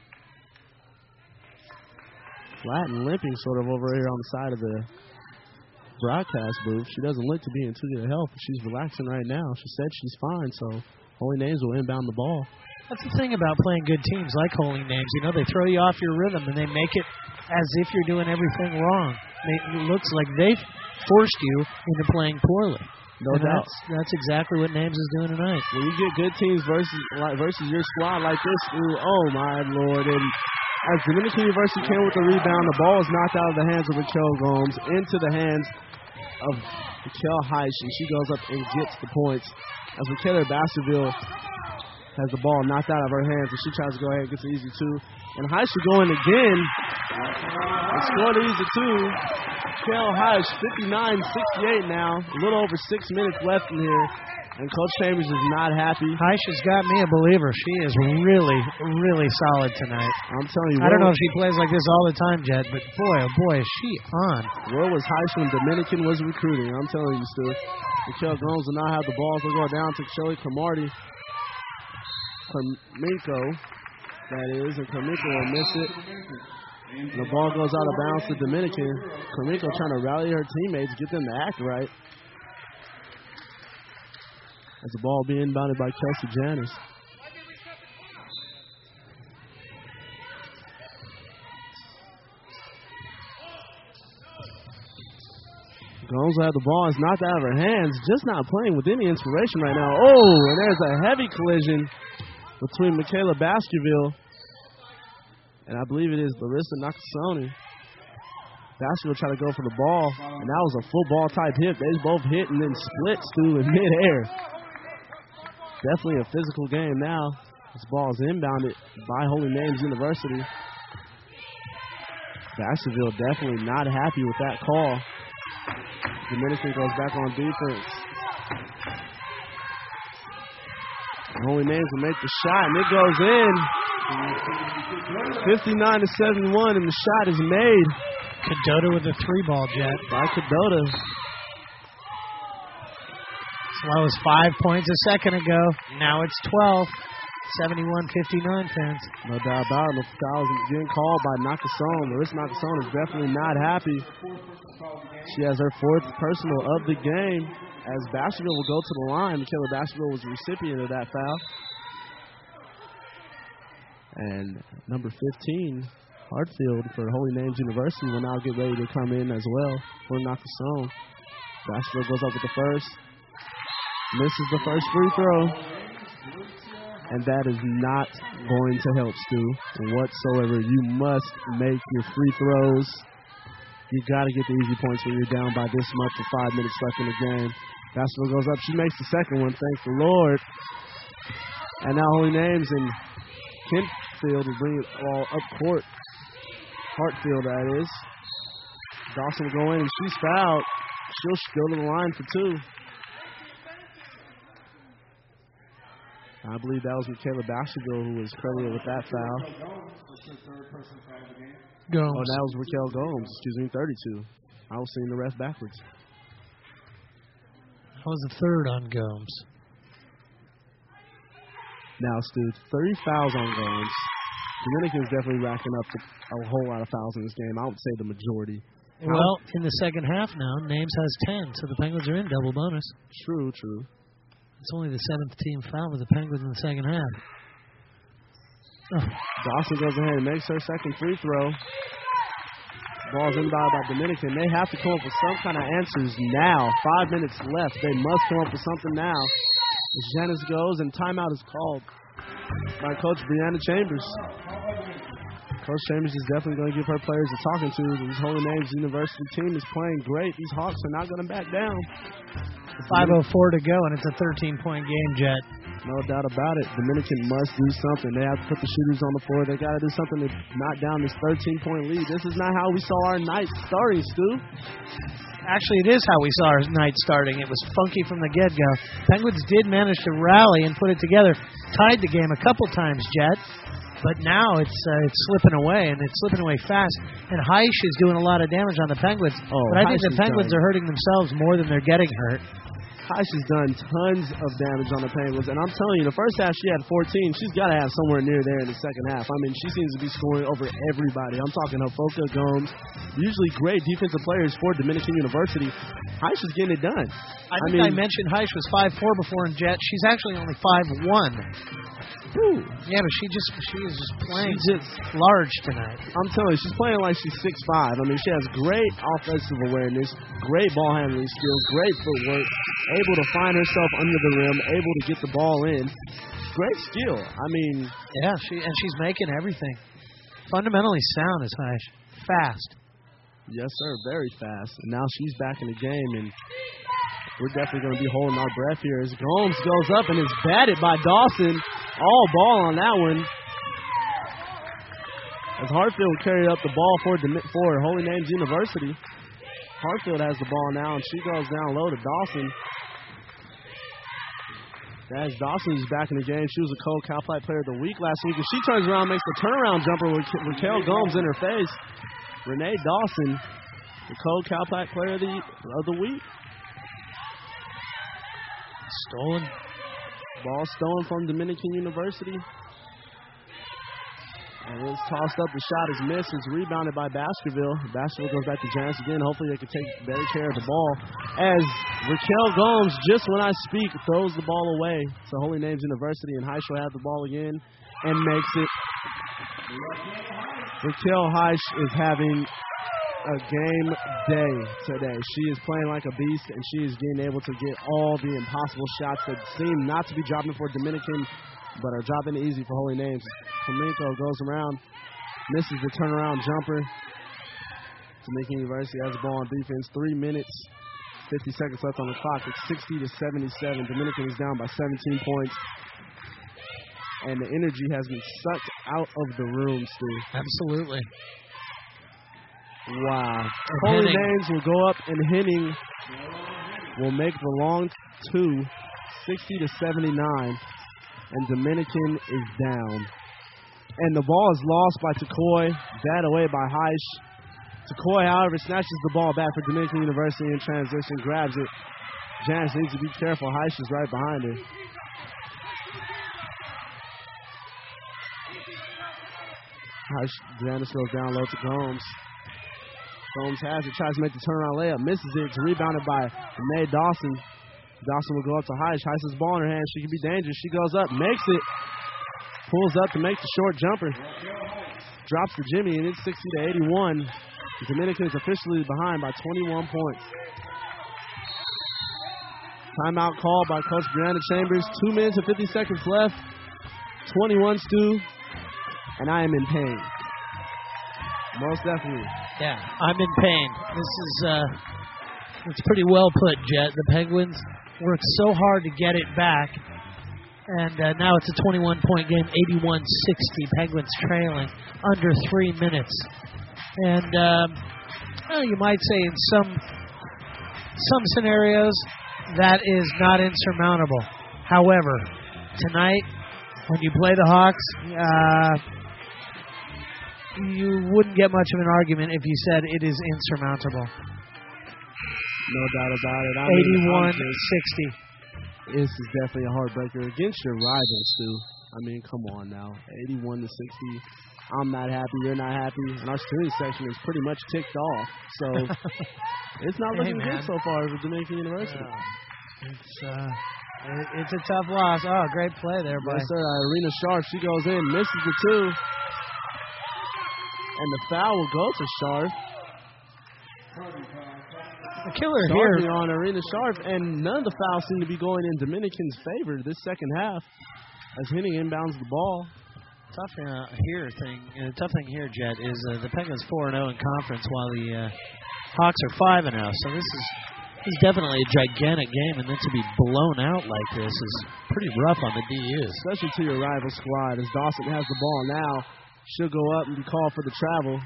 Flatten limping sort of over here on the side of the broadcast booth. She doesn't look to be in too good health, but she's relaxing right now. She said she's fine, so Holy Names will inbound the ball. That's the thing about playing good teams like Holy Names. You know, they throw you off your rhythm, and they make it as if you're doing everything wrong. They, it looks like they've forced you into playing poorly. No and doubt. That's, that's exactly what Names is doing tonight. When you get good teams versus like, versus your squad like this, ooh, oh my Lord. And as Dominican University came with the rebound, the ball is knocked out of the hands of Raquel Gomes into the hands of Raquel Heish, and she goes up and gets the points. As Michaela Baskerville has the ball knocked out of her hands, and she tries to go ahead and gets an easy two. And Heish will go in again and score the easy two. Raquel Heish, fifty-nine sixty-eight now. A little over six minutes left in here. And Coach Chambers is not happy. Heish has got me a believer. She is really, really solid tonight. I'm telling you. I don't know if she plays like this all the time, Jed, but boy, oh boy, is she on. Where was Heish when Dominican was recruiting? I'm telling you, Stu. Raquel Gomes will not have the ball. They'll go down to Shelly Cromartie. Kamiko, that is, and Kamiko will miss it. And the ball goes out of bounds to Dominican. Kamiko trying to rally her teammates, get them to act right. As the ball being inbounded by Kelsey Janis. Gomes will have the ball. It's knocked out of her hands. Just not playing with any inspiration right now. Oh, and there's a heavy collision between Michaela Baskerville and I believe it is Larissa Nakasone. Baskerville tried to go for the ball, and that was a football type hit. They both hit and then split through in midair. Definitely a physical game now. This ball is inbounded by Holy Names University. Baskerville definitely not happy with that call. Dominican goes back on defense. Holy Names will make the shot, and it goes in. fifty-nine to seventy-one, and the shot is made. Cadota with a three ball, Jet. By Cadota. As low as five points a second ago. Now it's twelve. seventy-one fifty-nine, fans. No doubt about it. The foul is getting called by Nakasone. Larissa Nakasone is definitely not happy. She has her fourth personal of the game as Baskerville will go to the line. Michaela Baskerville was the recipient of that foul. And number fifteen, Hartfield for Holy Names University will now get ready to come in as well for Nakasone. Baskerville goes up with the first. Misses the first free throw. And that is not going to help, Stu, whatsoever. You must make your free throws. You got to get the easy points when you're down by this much with five minutes left in the game. Basketball goes up. She makes the second one. Thank the Lord. And now Holy Names and Kentfield will bring it all up court. Hartfield, that is. Dawson will go in, and she's fouled. She'll go to the line for two. I believe that was Michaela Baskerville who was credited with that foul. Gomes. Oh, that was Raquel Gomes. Excuse me, thirty-two. I was seeing the ref backwards. That was the third on Gomes. Now, Stu, thirty fouls on Gomes. Dominican's definitely racking up a whole lot of fouls in this game. I would say the majority. Well, in the second half now, Names has ten, so the Penguins are in double bonus. True, true. It's only the seventh team foul with the Penguins in the second half. Oh. Dawson goes ahead and makes her second free throw. Ball's inbound by Dominican. They have to come up with some kind of answers now. Five minutes left. They must come up with something now. As Janice goes, and timeout is called by Coach Brianna Chambers. Coach Chambers is definitely going to give her players a talking to. This Holy Names University team is playing great. These Hawks are not going to back down. five oh four to go, and it's a thirteen-point game, Jet. No doubt about it. Dominican must do something. They have to put the shooters on the floor. They got to do something to knock down this thirteen-point lead. This is not how we saw our night starting, Stu. Actually, it is how we saw our night starting. It was funky from the get-go. Penguins did manage to rally and put it together. Tied the game a couple times, Jet. But now it's uh, it's slipping away, and it's slipping away fast. And Heish is doing a lot of damage on the Penguins. Oh, but I think Heish the Penguins done. are hurting themselves more than they're getting hurt. Heish has done tons of damage on the Penguins. And I'm telling you, the first half she had fourteen. She's got to have somewhere near there in the second half. I mean, she seems to be scoring over everybody. I'm talking Hofoka, Gomes, usually great defensive players for Dominican University. Heish is getting it done. I think I, I mean, mentioned Heish was five four before in Jet. She's actually only five one. Ooh. Yeah, but she just she is just playing She just, large tonight. I'm telling you, she's playing like she's six five. I mean, she has great offensive awareness, great ball handling skills, great footwork, able to find herself under the rim, able to get the ball in. Great skill. I mean, yeah, she and she's making everything. Fundamentally sound is Heish. Fast. Yes, sir, very fast. And now she's back in the game, and we're definitely going to be holding our breath here as Gomes goes up and is batted by Dawson. All ball on that one. As Hartfield carry up the ball for, for Holy Names University. Hartfield has the ball now, and she goes down low to Dawson. As Dawson is back in the game. She was a Cole Cal Flight Player of the Week last week, and she turns around and makes the turnaround jumper with Raquel Gomes in her face. Renee Dawson, the Cole Cal Flight Player of the, of the Week. Stolen. Ball stolen from Dominican University. And it's tossed up. The shot is missed. It's rebounded by Baskerville. Baskerville goes back to Giants again. Hopefully they can take better care of the ball. As Raquel Gomes, just when I speak, throws the ball away to Holy Names University. And Heish will have the ball again and makes it. Raquel Heish is having a game day today. She is playing like a beast, and she is being able to get all the impossible shots that seem not to be dropping for Dominican, but are dropping easy for Holy Names. Flamenco goes around, misses the turnaround jumper. Dominican University has the ball on defense. Three minutes, fifty seconds left on the clock. It's sixty to seventy-seven. Dominican is down by seventeen points. And the energy has been sucked out of the room, Steve. Absolutely. Wow. And Holy Henning. Names will go up, and Henning will make the long two, sixty to seventy-nine, and Dominican is down. And the ball is lost by Takoy, bat away by Heish. Takoy, however, snatches the ball back for Dominican University in transition, grabs it. Janice needs to be careful. Heish is right behind her. Heish, Janice goes down low to Gomes. Gomes has it, tries to make the turnaround layup, misses it. It's rebounded by Renee Dawson. Dawson will go up to Heish. Heish has the ball in her hand. She can be dangerous. She goes up, makes it. Pulls up to make the short jumper. Drops to Jimmy, and it's sixty to eighty-one. The Dominican is officially behind by twenty-one points. Timeout called by Coach Brianna Chambers. Two minutes and fifty seconds left. twenty-one, Stu, and I am in pain. Most definitely. Yeah, I'm in pain. This is uh, it's pretty well put, Jet. The Penguins worked so hard to get it back, and uh, now it's a twenty-one point game, eighty-one sixty. Penguins trailing under three minutes. And um, well, you might say in some some scenarios that is not insurmountable. However, tonight when you play the Hawks, uh, you wouldn't get much of an argument if you said it is insurmountable. No doubt about it. eighty-one sixty. This is definitely a heartbreaker against your rivals, Stu. I mean, come on now. eighty-one to sixty. I'm not happy. You're not happy. And our student section is pretty much ticked off. So it's not looking hey, good so far for Dominican University. Yeah. It's uh, it, it's a tough loss. Oh, great play there by yes, sir. Irina Sharp. She goes in, misses the two. And the foul will go to Sharp. The killer Starting here on Irina Sharp, and none of the fouls seem to be going in Dominican's favor this second half as Henning inbounds the ball. Tough uh, here thing. Uh, tough thing here, Jet, is uh, the Penguins four and zero in conference, while the uh, Hawks are five and zero. So this is this is definitely a gigantic game, and then to be blown out like this is pretty rough on the D Us, especially to your rival squad. As Dawson has the ball now, she'll go up and be called for the travel.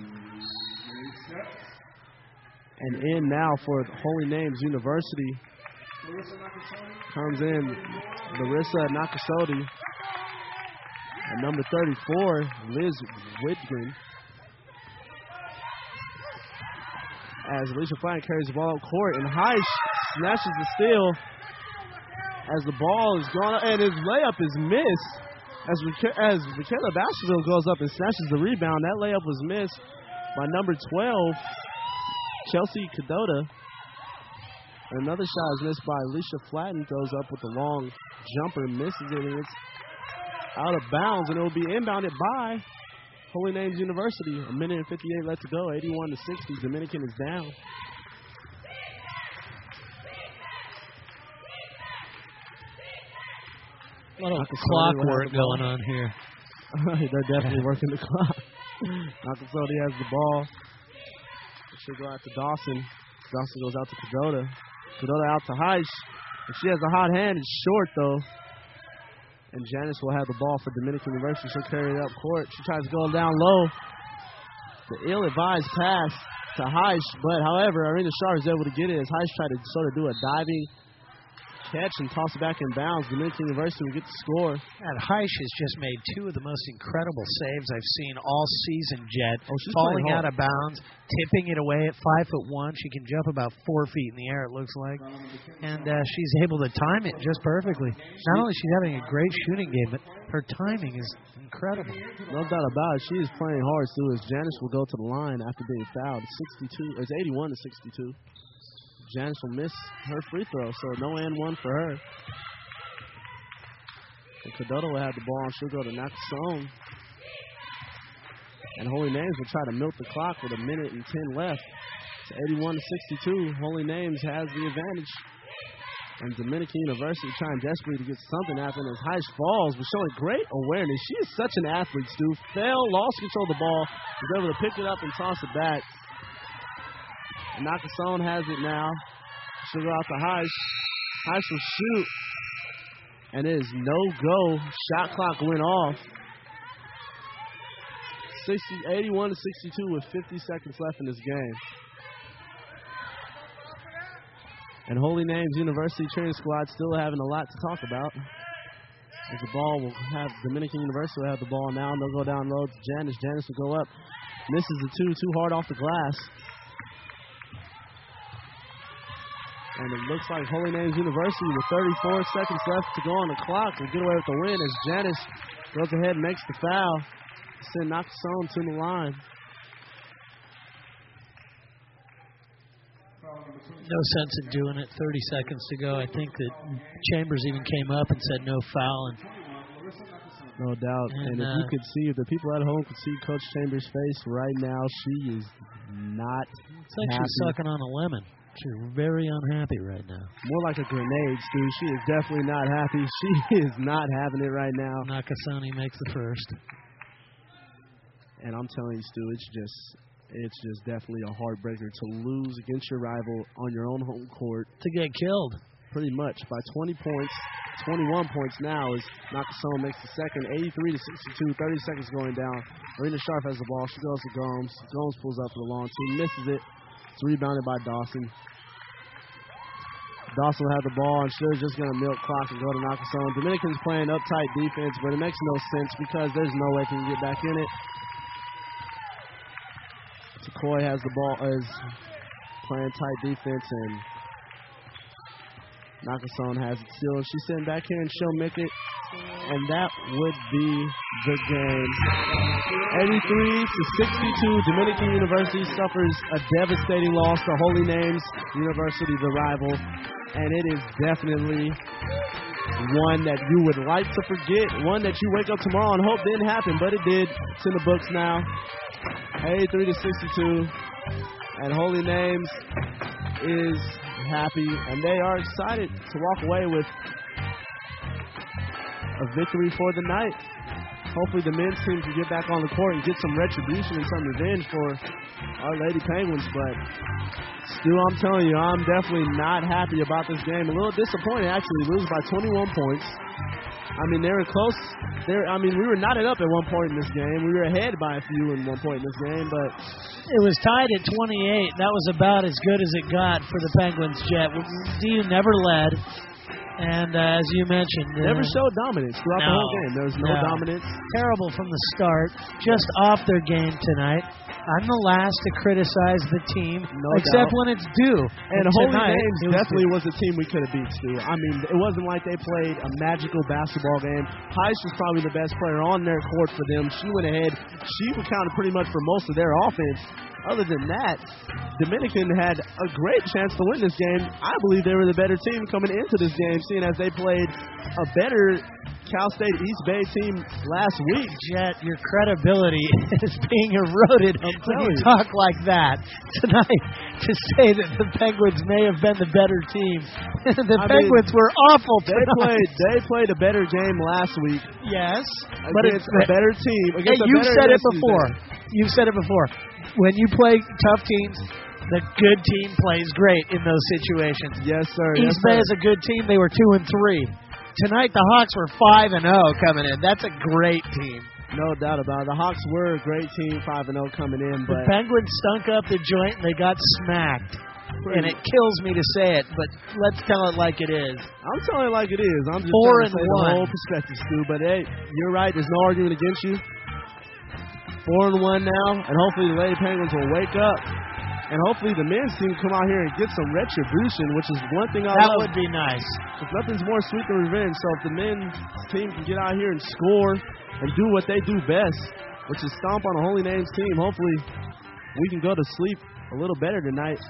And in now for Holy Names University comes in Larissa Nakasodi. And number thirty-four, Liz Widgren. As Alicia Fine carries the ball up court, and Heish snatches the steal as the ball is gone, and his layup is missed. As, as Michaela Baskerville goes up and snatches the rebound, that layup was missed by number twelve, Chelsea Cadota. And another shot is missed by Alicia Flatten, throws up with a long jumper, misses it, and it's out of bounds, and it will be inbounded by Holy Names University. A minute and fifty-eight left to go, eighty-one to sixty. Dominican is down. A lot of clock work going on here. They're definitely working the clock. Nakasodi has the ball. She'll go out to Dawson. Dawson goes out to Cadota. Cadota out to Heish. And she has a hot hand. It's short, though. And Janice will have the ball for Dominican University. She'll carry it up court. She tries to go down low. The ill-advised pass to Heish. But, however, Irina Sharp is able to get it as Heish tried to sort of do a diving catch and toss it back in bounds. Dominican University will get the score. And Heish has just made two of the most incredible saves I've seen all season, Jet. Oh, she's falling out of bounds, tipping it away at five foot one. She can jump about four feet in the air, it looks like. And uh, she's able to time it just perfectly. Not only is she having a great shooting game, but her timing is incredible. No doubt about it. She is playing hard, too, as Janice will go to the line after being fouled. sixty-two, it's eighty-one to sixty-two. Janice will miss her free throw, so no and one for her. And Cadota will have the ball, and she'll go to Nakasone. And Holy Names will try to milk the clock with a minute and ten left. It's eighty-one to sixty-two. Holy Names has the advantage. And Dominican University trying desperately to get something happen as Heish falls, but showing great awareness. She is such an athlete, Stu. Fell, lost control of the ball, was able to pick it up and toss it back. And Nakasone has it now. She'll go out to Heish. Heish will shoot. And it is no-go. Shot clock went off. sixty, eighty-one to sixty-two with fifty seconds left in this game. And Holy Names University training squad still having a lot to talk about. As the ball will have Dominican University will have the ball now, and they'll go down low to Janice. Janice will go up. Misses the two, too hard off the glass. And it looks like Holy Names University with thirty-four seconds left to go on the clock will get away with the win as Janice goes ahead and makes the foul. Send Nakasone to the line. No sense in doing it. thirty seconds to go. I think that Chambers even came up and said no foul. And, no doubt. And, and if uh, you could see, if the people at home could see Coach Chambers' face right now, she is not It's like happy. she's sucking on a lemon. You're very unhappy right now. More like a grenade, Stu. She is definitely not happy. She is not having it right now. Nakasone makes the first. And I'm telling you, Stu, it's just it's just definitely a heartbreaker to lose against your rival on your own home court. To get killed. Pretty much by twenty points. twenty-one points now as Nakasone makes the second, eighty-three to sixty-two, thirty seconds going down. Marina Sharp has the ball. She goes to Gomes. Gomes pulls up for the long two, misses it. It's rebounded by Dawson. Dawson will have the ball, and she's just going to milk clock and go to Nakasone. Dominican's playing uptight defense, but it makes no sense because there's no way they can get back in it. Takoy has the ball, is playing tight defense, and Nakasone has it still. She's sitting back here, and she'll make it. And that would be the game. eighty-three to sixty-two, Dominican University suffers a devastating loss to Holy Names University, the rival. And it is definitely one that you would like to forget, one that you wake up tomorrow and hope didn't happen, but it did. It's in the books now. eighty-three to sixty-two. And Holy Names is happy, and they are excited to walk away with a victory for the night. Hopefully the men's team can get back on the court and get some retribution and some revenge for our Lady Penguins. But, Stu, I'm telling you, I'm definitely not happy about this game. A little disappointed, actually. Lose by twenty-one points. I mean, they were close. They're, I mean, we were knotted up at one point in this game. We were ahead by a few in one point in this game, but it was tied at twenty-eight. That was about as good as it got for the Penguins, Jet. D U never led. And uh, as you mentioned, never uh, showed dominance throughout no, the whole game. There was no, no dominance. Terrible from the start. Just off their game tonight. I'm the last to criticize the team, no except doubt. when it's due. And, and Holy tonight, Names was definitely due. was a team we could have beat, Stu. I mean, it wasn't like they played a magical basketball game. Heiss was probably the best player on their court for them. She went ahead. She accounted pretty much for most of their offense. Other than that, Dominican had a great chance to win this game. I believe they were the better team coming into this game, seeing as they played a better Cal State East Bay team last week. Jet, your credibility is being eroded when you talk like that tonight. To say that the Penguins may have been the better team, the I Penguins mean, were awful they tonight. played. They played a better game last week. Yes, but against it's a better team. Hey, Against a you've better said it N C double A before. team. You've said it before. When you play tough teams, the good team plays great in those situations. Yes, sir. East yes, Bay sir. is a good team. They were two and three. Tonight the Hawks were five and zero coming in. That's a great team. No doubt about it. The Hawks were a great team, five and zero coming in, The but Penguins stunk up the joint and they got smacked. And it kills me to say it, but let's tell it like it is. I'm telling it like it is. I'm just Four trying to and say one. the whole perspective, Stu. But hey, you're right. There's no argument against you. Four and one now, and hopefully the Lady Penguins will wake up, and hopefully the men's team come out here and get some retribution, which is one thing I That love. would be nice. If nothing's more sweet than revenge. So if the men's team can get out here and score and do what they do best, which is stomp on a Holy Names team, hopefully we can go to sleep a little better tonight.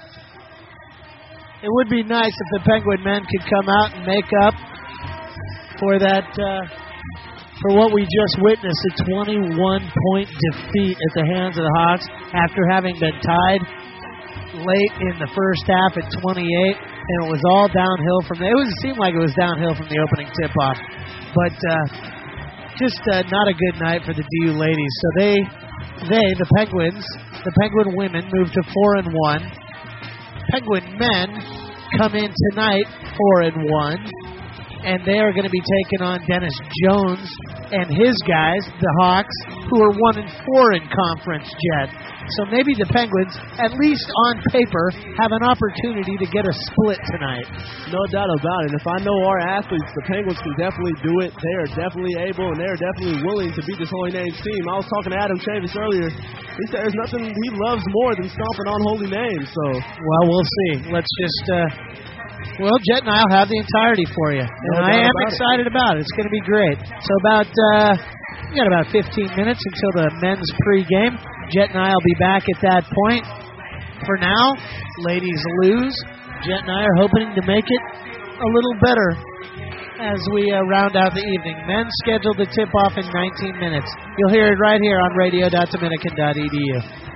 It would be nice if the Penguin men could come out and make up for that, uh, for what we just witnessed, a twenty-one point defeat at the hands of the Hawks after having been tied late in the first half at twenty-eight, and it was all downhill from there. It, was, it seemed like it was downhill from the opening tip-off, but uh, just uh, not a good night for the D U ladies. So they, they, the Penguins, the Penguin women moved to four and one. Penguin men come in tonight four and one, and they are going to be taking on Dennis Jones and his guys, the Hawks, who are one and four in conference, Jet. So maybe the Penguins, at least on paper, have an opportunity to get a split tonight. No doubt about it. And if I know our athletes, the Penguins can definitely do it. They are definitely able, and they are definitely willing to beat this Holy Names team. I was talking to Adam Chavis earlier. He said there's nothing he loves more than stomping on Holy Names. So, well, we'll see. Let's just, uh, well, Jet and I will have the entirety for you. And No I doubt am about excited it. about it. It's going to be great. So about, uh, we got about fifteen minutes until the men's pregame. Jet and I will be back at that point. For now, ladies lose. Jet and I are hoping to make it a little better as we uh, round out the evening. Men's scheduled to tip off in nineteen minutes. You'll hear it right here on radio dot dominican dot e d u.